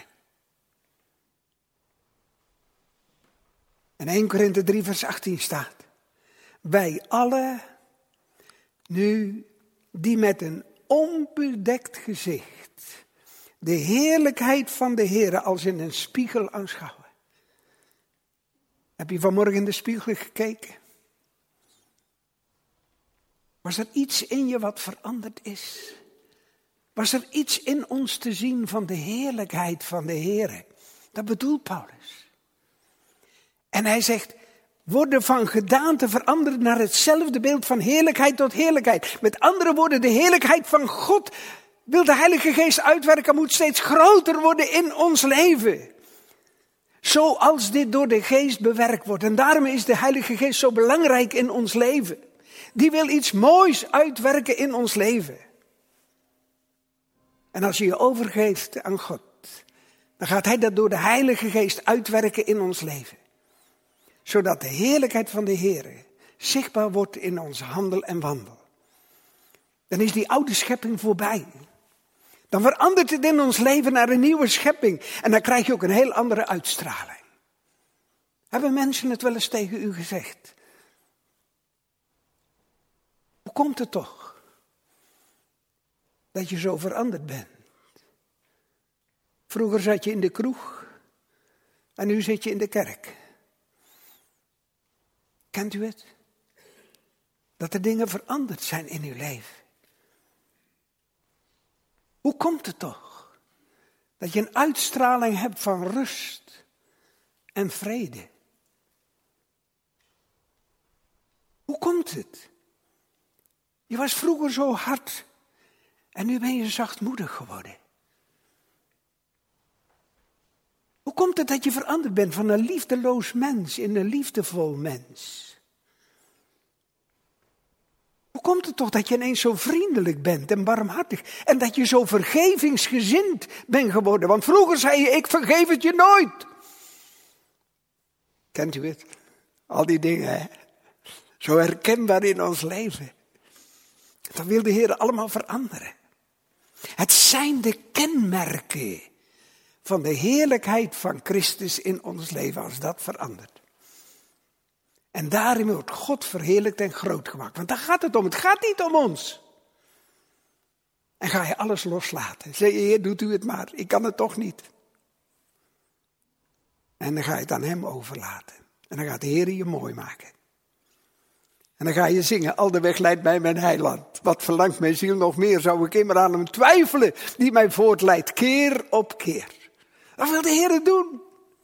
In Eerste Korinthe drie vers achttien staat. Wij allen nu die met een onbedekt gezicht de heerlijkheid van de Heere als in een spiegel aanschouwen. Heb je vanmorgen in de spiegel gekeken? Was er iets in je wat veranderd is? Was er iets in ons te zien van de heerlijkheid van de Heere? Dat bedoelt Paulus. En hij zegt, worden van gedaante veranderd naar hetzelfde beeld van heerlijkheid tot heerlijkheid. Met andere woorden, de heerlijkheid van God wil de Heilige Geest uitwerken, moet steeds groter worden in ons leven. Zoals dit door de Geest bewerkt wordt. En daarom is de Heilige Geest zo belangrijk in ons leven. Die wil iets moois uitwerken in ons leven. En als je je overgeeft aan God, dan gaat Hij dat door de Heilige Geest uitwerken in ons leven. Zodat de heerlijkheid van de Heere zichtbaar wordt in onze handel en wandel. Dan is die oude schepping voorbij. Dan verandert het in ons leven naar een nieuwe schepping. En dan krijg je ook een heel andere uitstraling. Hebben mensen het wel eens tegen u gezegd? Hoe komt het toch dat je zo veranderd bent? Vroeger zat je in de kroeg en nu zit je in de kerk. Kent u het? Dat er dingen veranderd zijn in uw leven. Hoe komt het toch dat je een uitstraling hebt van rust en vrede? Hoe komt het? Je was vroeger zo hard en nu ben je zachtmoedig geworden. Hoe komt het dat je veranderd bent van een liefdeloos mens in een liefdevol mens? Hoe komt het toch dat je ineens zo vriendelijk bent en barmhartig en dat je zo vergevingsgezind bent geworden? Want vroeger zei je, ik vergeef het je nooit. Kent u het? Al die dingen, hè? Zo herkenbaar in ons leven. Dat wil de Heer allemaal veranderen. Het zijn de kenmerken van de heerlijkheid van Christus in ons leven als dat verandert. En daarin wordt God verheerlijkt en groot gemaakt. Want daar gaat het om. Het gaat niet om ons. En ga je alles loslaten. Zeg je, Heer, doet u het maar. Ik kan het toch niet. En dan ga je het aan hem overlaten. En dan gaat de Heer je mooi maken. En dan ga je zingen, al de weg leidt mij mijn heiland. Wat verlangt mijn ziel nog meer, zou ik immer aan hem twijfelen, die mij voortleidt, keer op keer. Dat wil de Heer doen.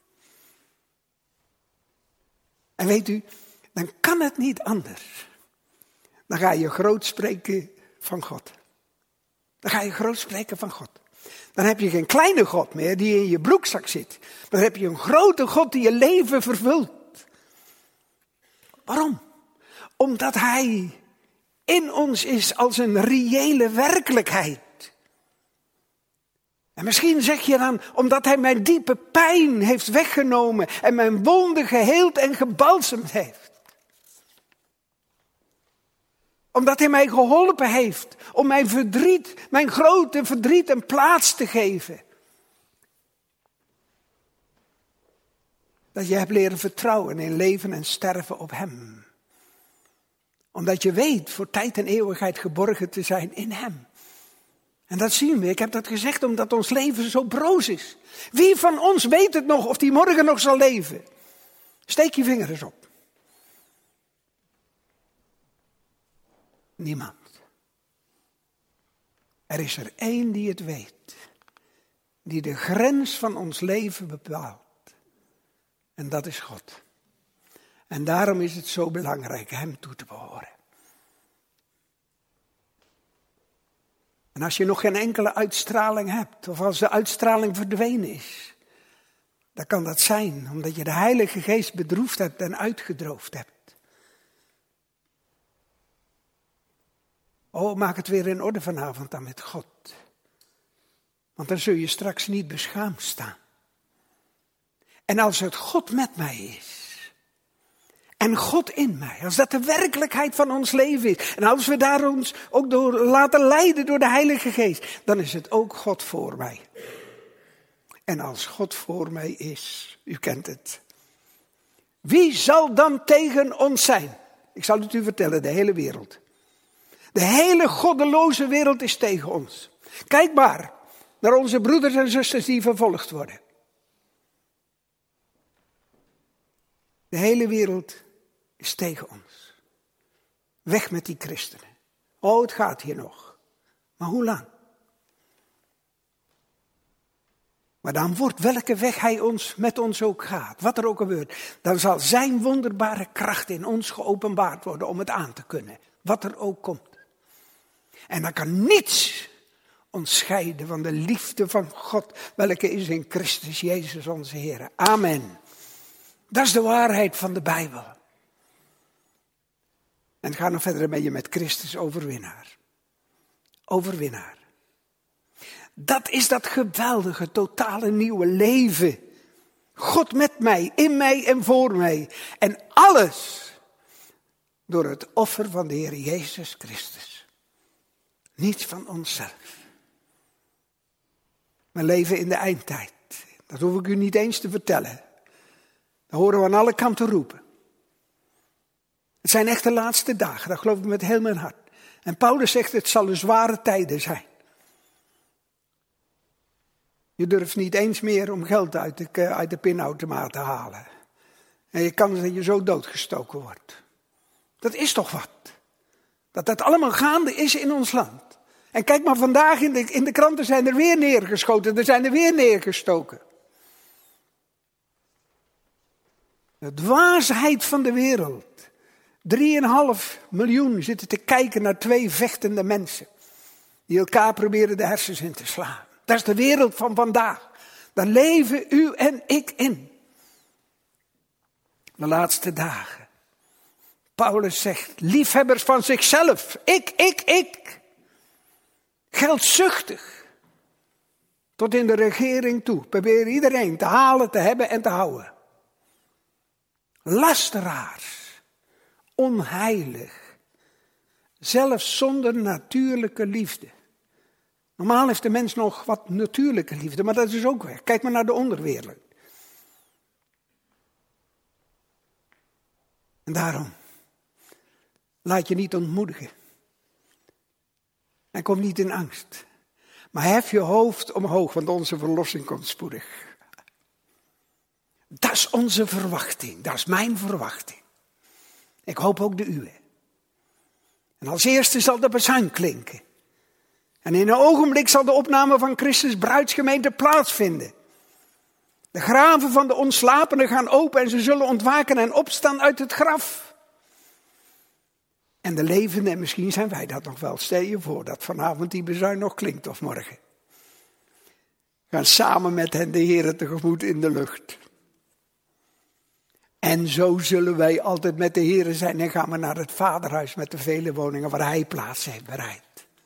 En weet u, dan kan het niet anders. Dan ga je groot spreken van God. Dan ga je groot spreken van God. Dan heb je geen kleine God meer die in je broekzak zit. Dan heb je een grote God die je leven vervult. Waarom? Omdat Hij in ons is als een reële werkelijkheid. En misschien zeg je dan, omdat Hij mijn diepe pijn heeft weggenomen en mijn wonden geheeld en gebalsemd heeft. Omdat Hij mij geholpen heeft om mijn verdriet, mijn grote verdriet een plaats te geven. Dat je hebt leren vertrouwen in leven en sterven op Hem. Omdat je weet voor tijd en eeuwigheid geborgen te zijn in Hem. En dat zien we. Ik heb dat gezegd omdat ons leven zo broos is. Wie van ons weet het nog of die morgen nog zal leven? Steek je vinger eens op. Niemand. Er is er één die het weet. Die de grens van ons leven bepaalt. En dat is God. En daarom is het zo belangrijk hem toe te behoren. En als je nog geen enkele uitstraling hebt, of als de uitstraling verdwenen is, dan kan dat zijn omdat je de Heilige Geest bedroefd hebt en uitgedroofd hebt. Oh, maak het weer in orde vanavond dan met God. Want dan zul je straks niet beschaamd staan. En als het God met mij is, en God in mij, als dat de werkelijkheid van ons leven is, en als we daar ons ook door laten leiden door de Heilige Geest, dan is het ook God voor mij. En als God voor mij is, u kent het. Wie zal dan tegen ons zijn? Ik zal het u vertellen, de hele wereld. De hele goddeloze wereld is tegen ons. Kijk maar naar onze broeders en zusters die vervolgd worden. De hele wereld is tegen ons. Weg met die christenen. Oh, het gaat hier nog. Maar hoe lang? Maar dan wordt welke weg hij ons, met ons ook gaat, wat er ook gebeurt, dan zal zijn wonderbare kracht in ons geopenbaard worden om het aan te kunnen. Wat er ook komt. En dan kan niets ons scheiden van de liefde van God, welke is in Christus Jezus onze Heer. Amen. Dat is de waarheid van de Bijbel. En ga nog verder met je met Christus overwinnaar. Overwinnaar. Dat is dat geweldige, totale nieuwe leven. God met mij, in mij en voor mij. En alles door het offer van de Heer Jezus Christus. Niets van onszelf. We leven in de eindtijd. Dat hoef ik u niet eens te vertellen. Dat horen we aan alle kanten roepen. Het zijn echt de laatste dagen, dat geloof ik met heel mijn hart. En Paulus zegt, het zal een zware tijden zijn. Je durft niet eens meer om geld uit de, uit de pinautomaat te halen. En je kans dat je zo doodgestoken wordt. Dat is toch wat. Dat dat allemaal gaande is in ons land. En kijk maar, vandaag in de, in de kranten zijn er weer neergeschoten. Er zijn er weer neergestoken. De dwaasheid van de wereld. Drieënhalf miljoen zitten te kijken naar twee vechtende mensen. Die elkaar proberen de hersens in te slaan. Dat is de wereld van vandaag. Daar leven u en ik in. De laatste dagen. Paulus zegt, liefhebbers van zichzelf. Ik, ik, ik. Geldzuchtig. Tot in de regering toe. Probeer iedereen te halen, te hebben en te houden. Lasteraars. Onheilig. Zelfs zonder natuurlijke liefde. Normaal heeft de mens nog wat natuurlijke liefde, maar dat is ook weg. Kijk maar naar de onderwereld. En daarom, laat je niet ontmoedigen. En kom niet in angst. Maar hef je hoofd omhoog, want onze verlossing komt spoedig. Dat is onze verwachting, dat is mijn verwachting. Ik hoop ook de uwe. En als eerste zal de bazuin klinken. En in een ogenblik zal de opname van Christus bruidsgemeente plaatsvinden. De graven van de ontslapenen gaan open en ze zullen ontwaken en opstaan uit het graf. En de levenden, en misschien zijn wij dat nog wel, stel je voor dat vanavond die bazuin nog klinkt of morgen. Gaan samen met hen de Heere tegemoet in de lucht. En zo zullen wij altijd met de Heere zijn en gaan we naar het Vaderhuis met de vele woningen waar Hij plaats heeft bereid.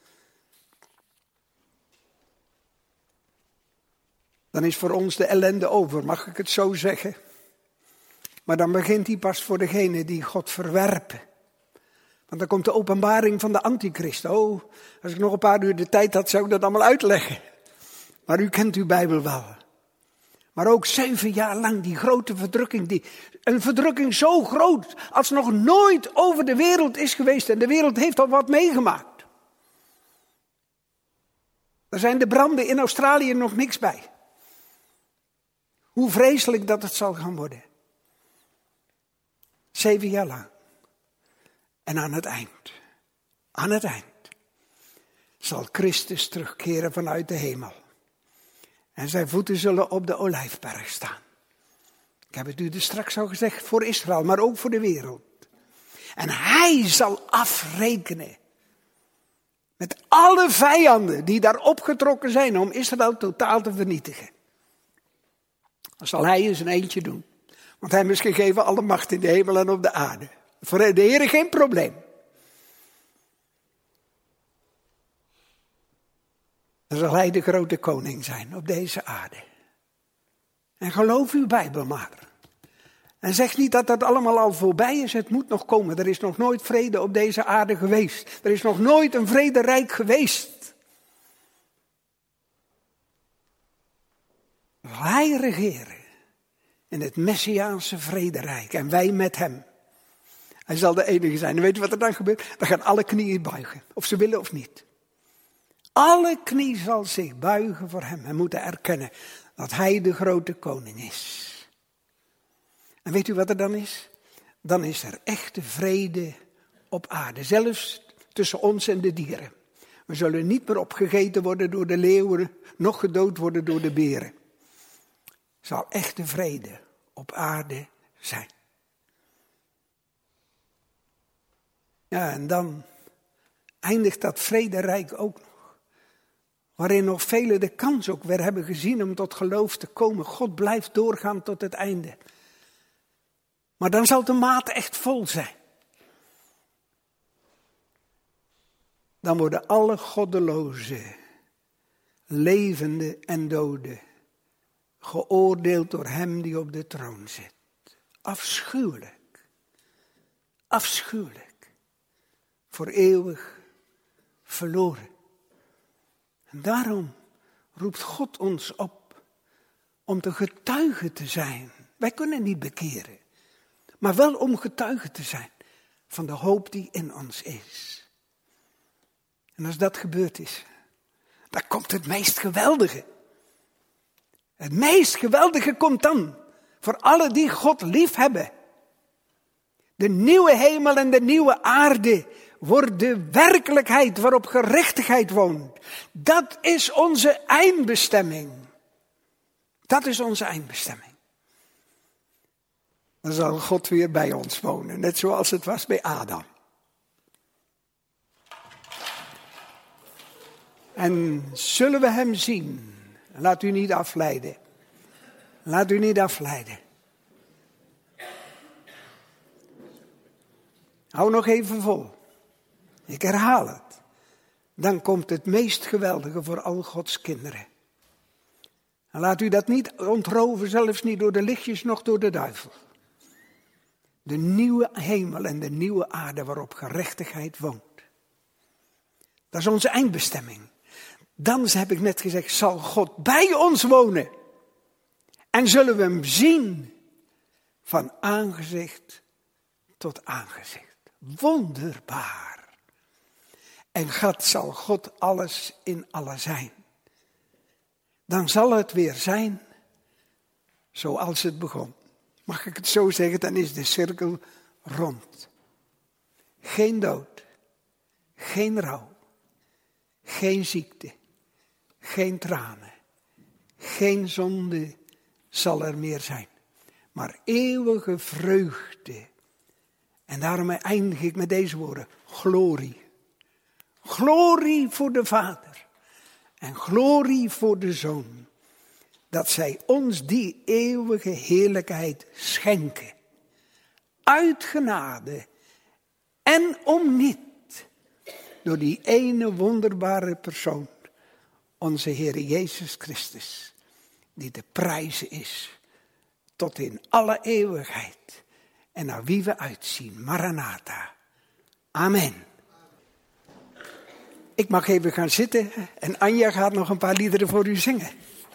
Dan is voor ons de ellende over, mag ik het zo zeggen. Maar dan begint die pas voor degenen die God verwerpen. Want dan komt de openbaring van de antichrist. Oh, als ik nog een paar uur de tijd had, zou ik dat allemaal uitleggen. Maar u kent uw Bijbel wel. Maar ook zeven jaar lang die grote verdrukking. Die, een verdrukking zo groot als nog nooit over de wereld is geweest. En de wereld heeft al wat meegemaakt. Er zijn de branden in Australië nog niks bij. Hoe vreselijk dat het zal gaan worden. Zeven jaar lang. En aan het eind. Aan het eind zal Christus terugkeren vanuit de hemel. En zijn voeten zullen op de Olijfberg staan. Ik heb het u dus straks al gezegd, voor Israël, maar ook voor de wereld. En hij zal afrekenen met alle vijanden die daar opgetrokken zijn om Israël totaal te vernietigen. Dat zal hij in zijn eentje doen. Want hij is gegeven alle macht in de hemel en op de aarde. Voor de Heer geen probleem. Dan zal hij de grote koning zijn op deze aarde. En geloof uw Bijbel maar. En zeg niet dat dat allemaal al voorbij is. Het moet nog komen. Er is nog nooit vrede op deze aarde geweest. Er is nog nooit een vrederijk geweest. Zal hij regeren in het Messiaanse vrederijk. En wij met hem. Hij zal de enige zijn. En weet je wat er dan gebeurt? Dan gaan alle knieën buigen. Of ze willen of niet. Alle knie zal zich buigen voor hem. En moeten erkennen dat hij de grote koning is. En weet u wat er dan is? Dan is er echte vrede op aarde. Zelfs tussen ons en de dieren. We zullen niet meer opgegeten worden door de leeuwen. Nog gedood worden door de beren. Zal echte vrede op aarde zijn. Ja, en dan eindigt dat vrederijk ook nog. Waarin nog velen de kans ook weer hebben gezien om tot geloof te komen. God blijft doorgaan tot het einde. Maar dan zal de maat echt vol zijn. Dan worden alle goddelozen, levende en doden, geoordeeld door hem die op de troon zit. Afschuwelijk. Afschuwelijk. Voor eeuwig verloren. En daarom roept God ons op om te getuigen te zijn. Wij kunnen niet bekeren. Maar wel om getuige te zijn van de hoop die in ons is. En als dat gebeurd is, dan komt het meest geweldige. Het meest geweldige komt dan voor alle die God lief hebben. De nieuwe hemel en de nieuwe aarde wordt de werkelijkheid waarop gerechtigheid woont. Dat is onze eindbestemming. Dat is onze eindbestemming. Dan zal God weer bij ons wonen, net zoals het was bij Adam. En zullen we hem zien? Laat u niet afleiden. Laat u niet afleiden. Hou nog even vol. Ik herhaal het. Dan komt het meest geweldige voor al Gods kinderen. En laat u dat niet ontroven, zelfs niet door de lichtjes, noch door de duivel. De nieuwe hemel en de nieuwe aarde waarop gerechtigheid woont. Dat is onze eindbestemming. Dan, heb ik net gezegd, zal God bij ons wonen. En zullen we hem zien van aangezicht tot aangezicht. Wonderbaar. En God zal God alles in alle zijn. Dan zal het weer zijn zoals het begon. Mag ik het zo zeggen, dan is de cirkel rond. Geen dood, geen rouw, geen ziekte, geen tranen, geen zonde zal er meer zijn. Maar eeuwige vreugde. En daarom eindig ik met deze woorden, glorie. Glorie voor de Vader en glorie voor de Zoon. Dat zij ons die eeuwige heerlijkheid schenken. Uit genade en om niet. Door die ene wonderbare persoon. Onze Heer Jezus Christus. Die te prijzen is. Tot in alle eeuwigheid. En naar wie we uitzien. Maranatha. Amen. Ik mag even gaan zitten. En Anja gaat nog een paar liederen voor u zingen.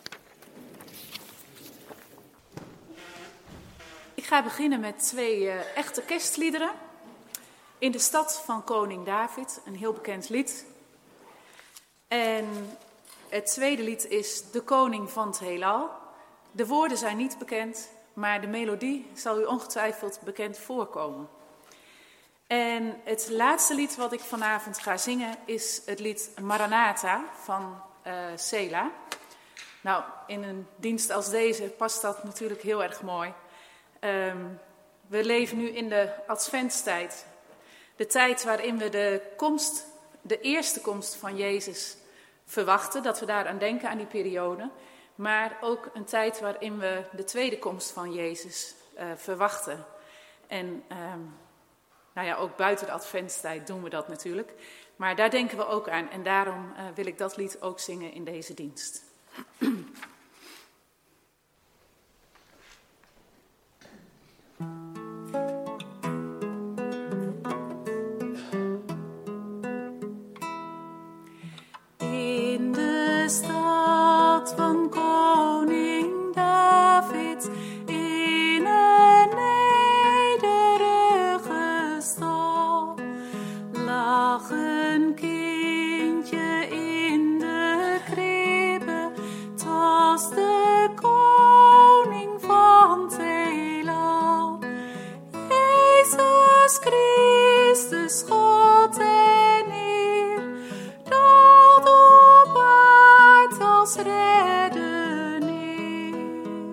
Ik ga beginnen met twee uh, echte kerstliederen. In de stad van koning David, een heel bekend lied. En het tweede lied is De Koning van het Heelal. De woorden zijn niet bekend, maar de melodie zal u ongetwijfeld bekend voorkomen. En het laatste lied wat ik vanavond ga zingen is het lied Maranatha van uh, Sela. Nou, in een dienst als deze past dat natuurlijk heel erg mooi. Um, we leven nu in de adventstijd. De tijd waarin we de komst, de eerste komst van Jezus verwachten. Dat we daaraan denken, aan die periode. Maar ook een tijd waarin we de tweede komst van Jezus uh, verwachten. En um, nou ja, ook buiten de adventstijd doen we dat natuurlijk. Maar daar denken we ook aan. En daarom uh, wil ik dat lied ook zingen in deze dienst. In de stad van koning David, in een nederige stal, lag een kindje in de kribbe. Het was de koning van het heelal, Jezus Christus, God en Heer, daalt op aard als redder neer.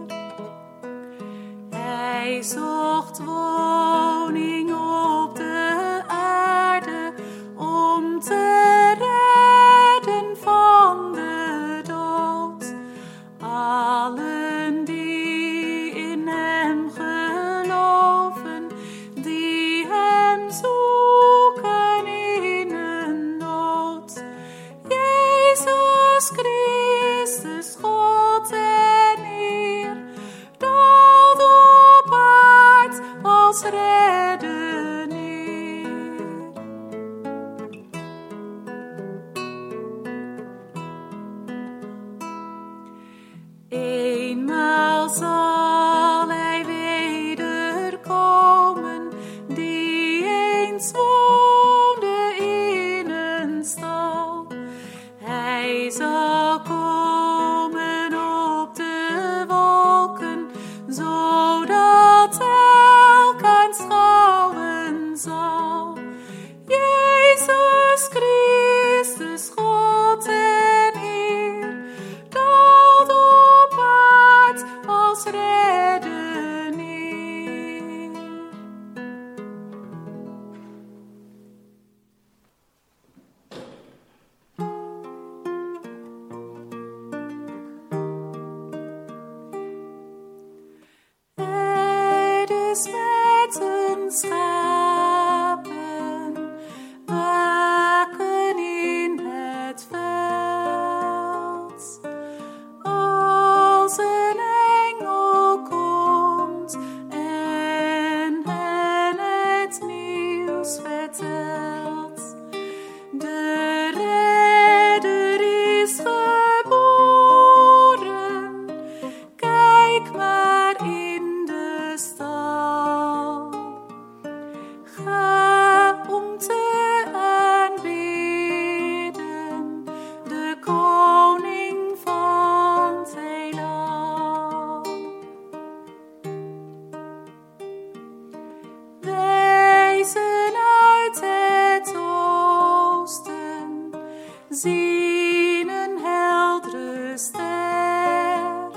Hij zocht woning op de aarde om te redden van de dood. Allen die in hem geloven, die hem zoeken in hun nood. Jezus Christus, God en Heer, daalt op aard als redder neer. Eenmaal zal hij wederkomen, die eens woonde in een stal. Hij zal komen op de wolken, zodat elk aanschouwen zal. Jezus Christus, God en Heer, daalt op aard als redder neer. Het is met een schapen, waken in het veld. Als een engel komt en hen het nieuws vertelt. De redder is geboren, kijk maar in de stal. Ga om te aanbidden de koning van het heelal. Wijzen uit het oosten, zien een heldere ster.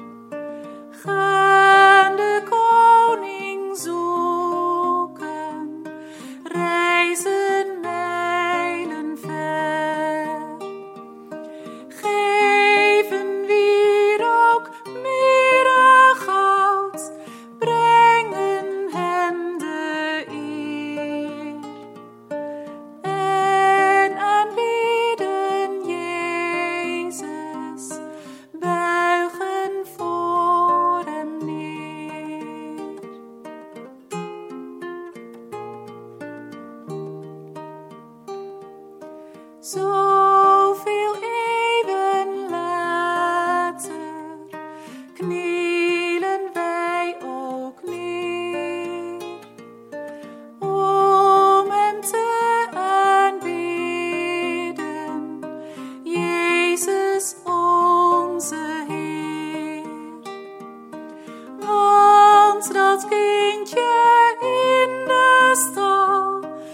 Gaan de koning zoeken, reizen mijlen ver. Geven wierook, mirre, goud, brengen hem de eer. En aanbidden Jezus, buigen voor hem neer. Zoveel eeuwen later knielen wij ook neer om hem te aanbidden, Jezus onze Heer. Want dat kindje in de stal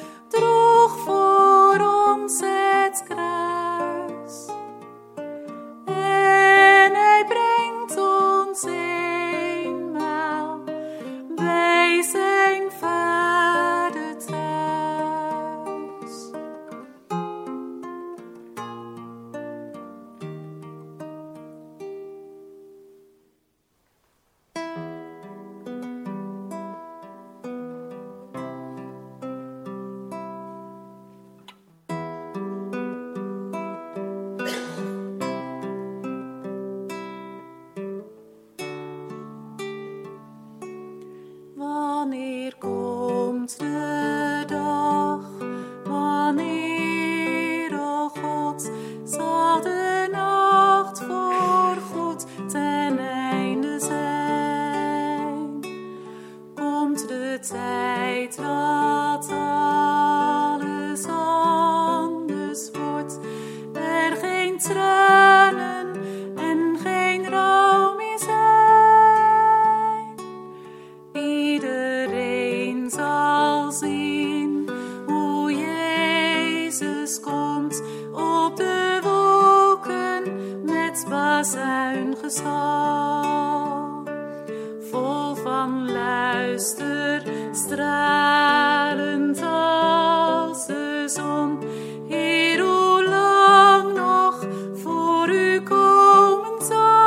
zal. Vol van luister, stralend als de zon. Heer, hoe lang nog voor u komen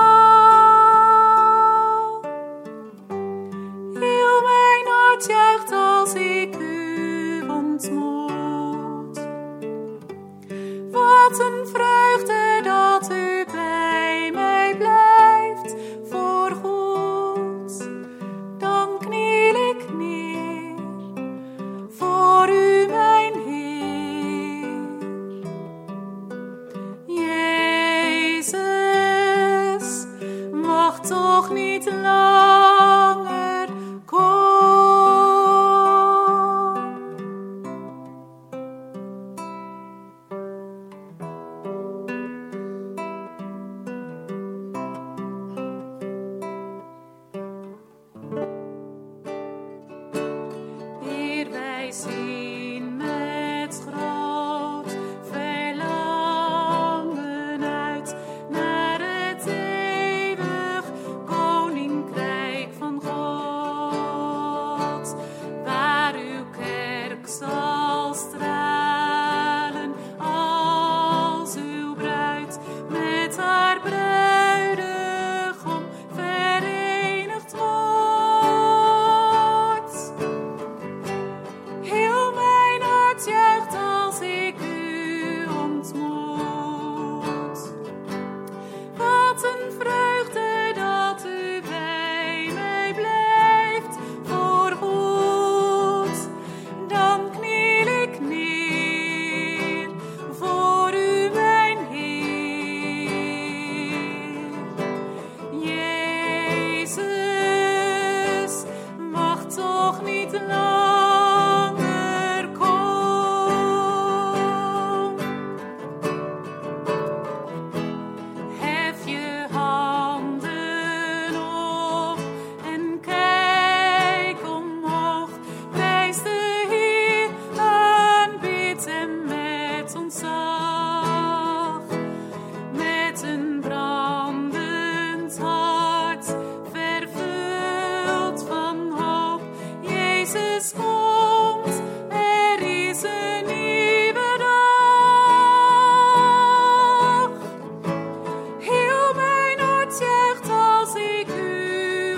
zal. Heel mijn hart juicht als ik u ontmoet. Wat een vreugde dat u bij mij blijft voorgoed. Dan kniel ik neer voor u, mijn Heer. Jezus, mag toch niet langer komen. Heer, wij zien met groot verlangen uit naar het eeuwig koninkrijk van God, waar uw kerk zal stralen als uw bruid met haar bruidegom verenigd wordt. Heel mijn hart juicht als ik u ontmoet. Wat een vreugde dat u bij mij blijft voorgoed. Dan kniel ik neer voor u, mijn Heer. Jezus, mag toch niet langer komen. Hef je handen op en kijk omhoog. Prijs de Heer, aanbid hem met ontzag. Met een brandend hart, vervuld van hoop. Jezus komt, er is een nieuwe dag. Heel mijn hart juicht als ik u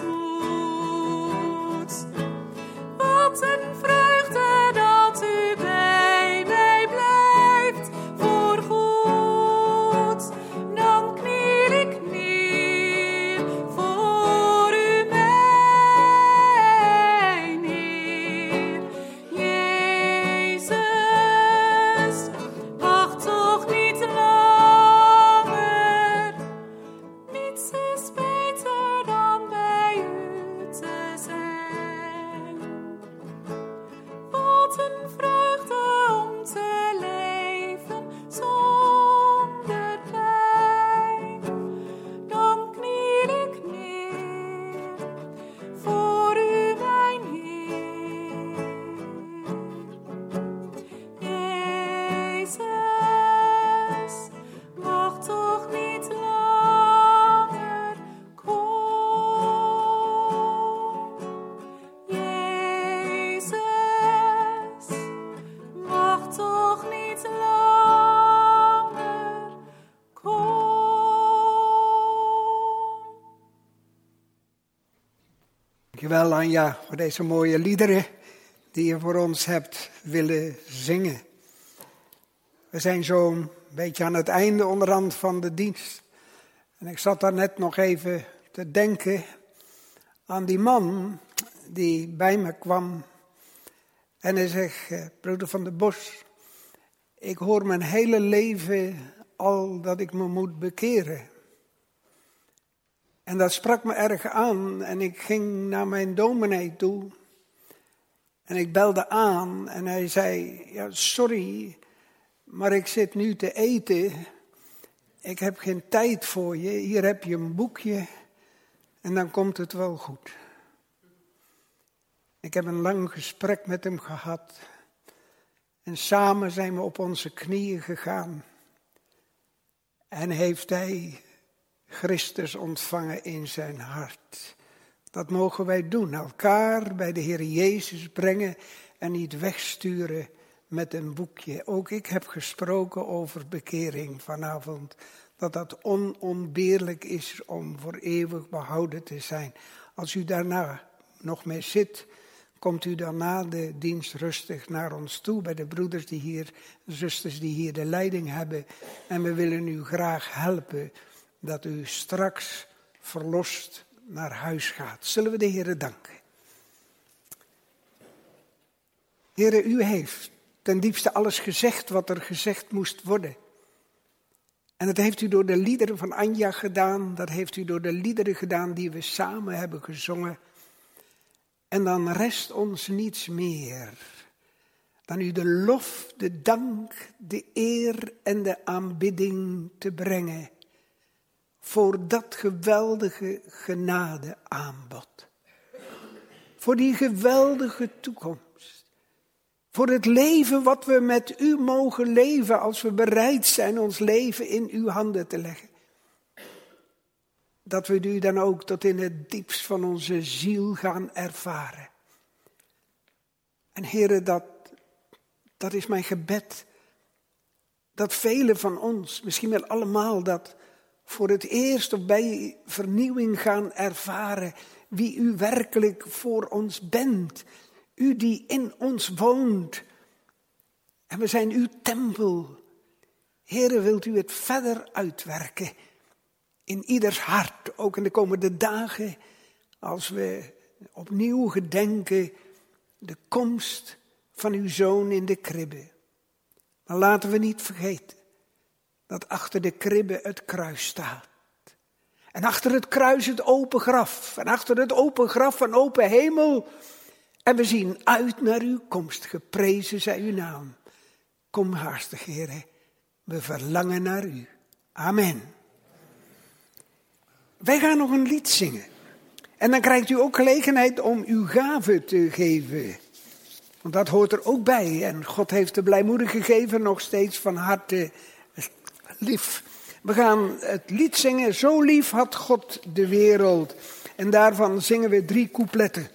ontmoet. Wat een vreugde dat u bij mij blijft voorgoed. Dan kniel ik neer voor u, mijn Heer. Jezus, wacht toch niet langer. Niets is beter dan bij u te zijn. Wat een vreugde om te leven zonder pijn. Dan kniel ik neer voor u, mijn Heer. Jezus, mag toch niet langer komen. Jezus, mag toch niet langer komen. Dankjewel Anja voor deze mooie liederen die je voor ons hebt willen zingen. We zijn zo'n beetje aan het einde onderhand van de dienst. En ik zat daar net nog even te denken aan die man die bij me kwam. En hij zegt, eh, broeder Van der Bos, ik hoor mijn hele leven al dat ik me moet bekeren. En dat sprak me erg aan en ik ging naar mijn dominee toe. En ik belde aan en hij zei, ja sorry, maar ik zit nu te eten. Ik heb geen tijd voor je, hier heb je een boekje en dan komt het wel goed. Ik heb een lang gesprek met hem gehad. En samen zijn we op onze knieën gegaan. En heeft hij Christus ontvangen in zijn hart. Dat mogen wij doen, elkaar bij de Heer Jezus brengen en niet wegsturen met een boekje. Ook ik heb gesproken over bekering vanavond, dat dat onontbeerlijk is om voor eeuwig behouden te zijn. Als u daarna nog mee zit, komt u dan na de dienst rustig naar ons toe, bij de broeders die hier, zusters die hier de leiding hebben. En we willen u graag helpen dat u straks verlost naar huis gaat. Zullen we de Heere danken. Heere, u heeft ten diepste alles gezegd wat er gezegd moest worden. En dat heeft u door de liederen van Anja gedaan, dat heeft u door de liederen gedaan die we samen hebben gezongen. En dan rest ons niets meer dan u de lof, de dank, de eer en de aanbidding te brengen voor dat geweldige genadeaanbod. Voor die geweldige toekomst. Voor het leven wat we met u mogen leven als we bereid zijn ons leven in uw handen te leggen. Dat we u dan ook tot in het diepst van onze ziel gaan ervaren. En Heere, dat, dat is mijn gebed. Dat velen van ons, misschien wel allemaal, dat voor het eerst of bij vernieuwing gaan ervaren wie u werkelijk voor ons bent. U die in ons woont. En we zijn uw tempel. Heere, wilt u het verder uitwerken in ieders hart, ook in de komende dagen, als we opnieuw gedenken de komst van uw zoon in de kribbe. Maar laten we niet vergeten dat achter de kribbe het kruis staat. En achter het kruis het open graf. En achter het open graf een open hemel. En we zien uit naar uw komst. Geprezen zij uw naam. Kom haastig, Heere. We verlangen naar u. Amen. Wij gaan nog een lied zingen. En dan krijgt u ook gelegenheid om uw gave te geven. Want dat hoort er ook bij. En God heeft de blijmoedig gegeven nog steeds van harte lief. We gaan het lied zingen. Zo lief had God de wereld. En daarvan zingen we drie coupletten.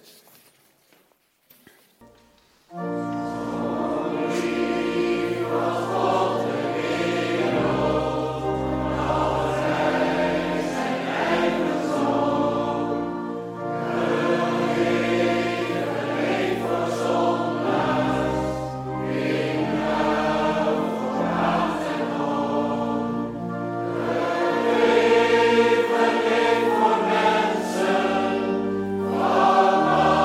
Oh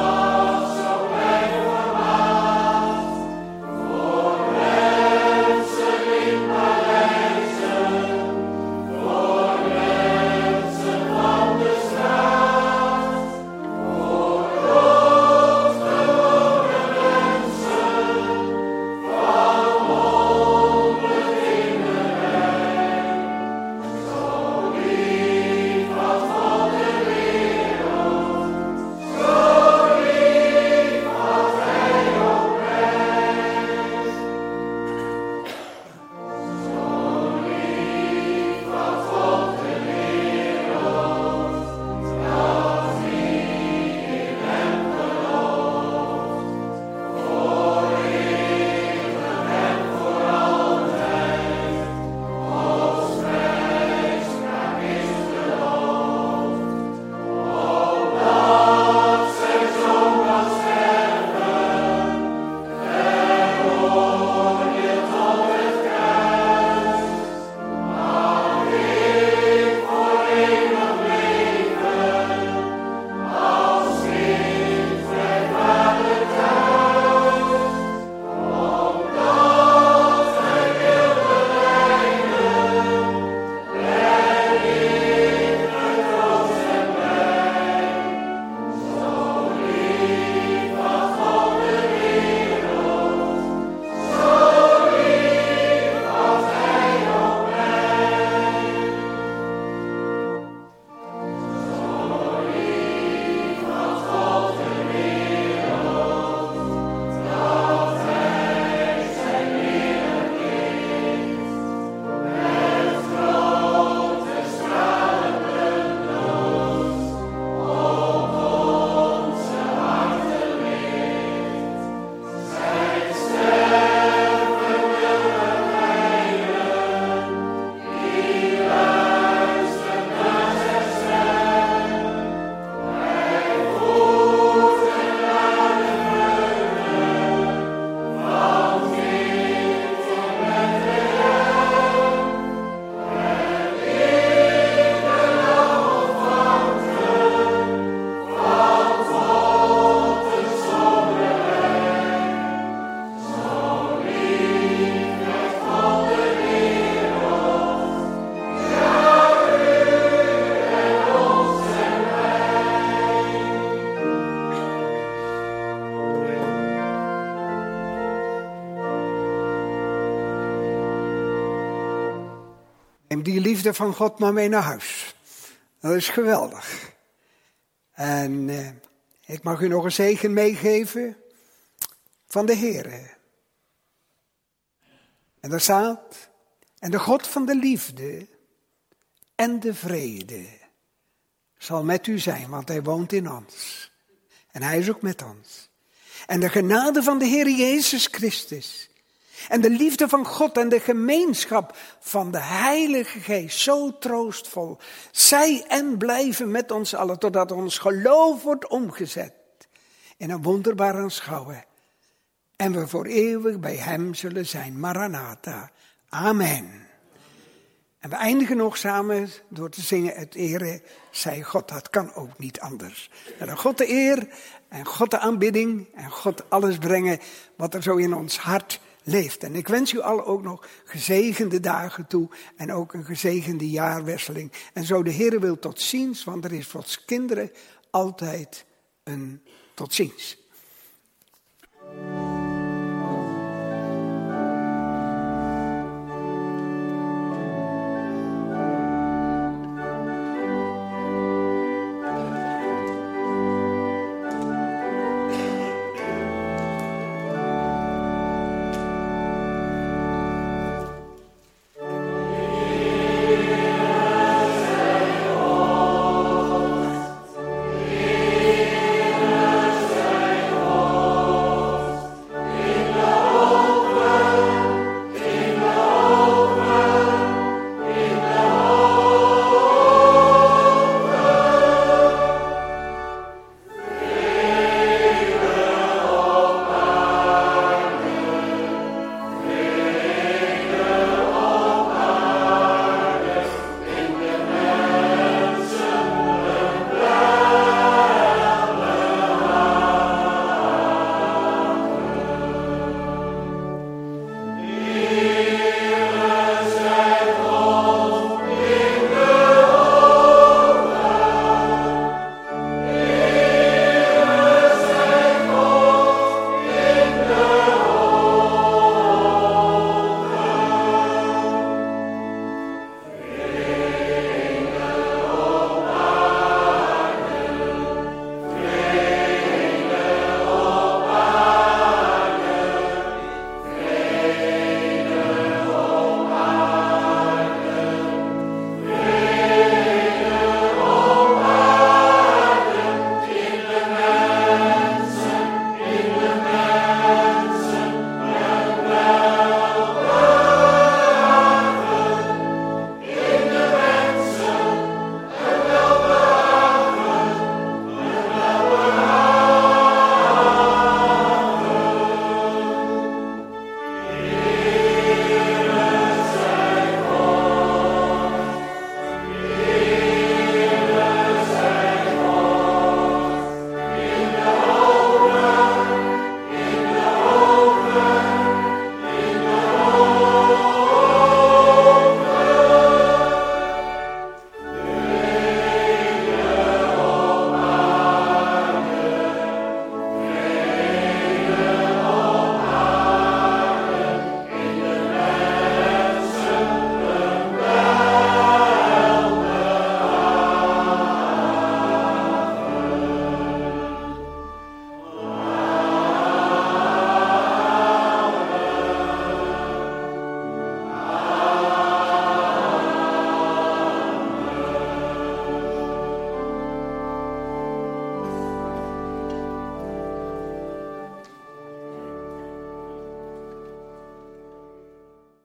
Neem die liefde van God maar mee naar huis. Dat is geweldig. En eh, ik mag u nog een zegen meegeven van de Heere. En daar staat, en de God van de liefde en de vrede zal met u zijn, want hij woont in ons. En hij is ook met ons. En de genade van de Heer Jezus Christus en de liefde van God en de gemeenschap van de Heilige Geest, zo troostvol, zij en blijven met ons allen, totdat ons geloof wordt omgezet in een wonderbaar aanschouwen. En we voor eeuwig bij hem zullen zijn. Maranatha. Amen. En we eindigen nog samen door te zingen het ere zij God. Dat kan ook niet anders. En aan God de eer en God de aanbidding en God alles brengen wat er zo in ons hart leeft. En ik wens u allen ook nog gezegende dagen toe en ook een gezegende jaarwisseling. En zo de Heer wil tot ziens, want er is voor ons kinderen altijd een tot ziens.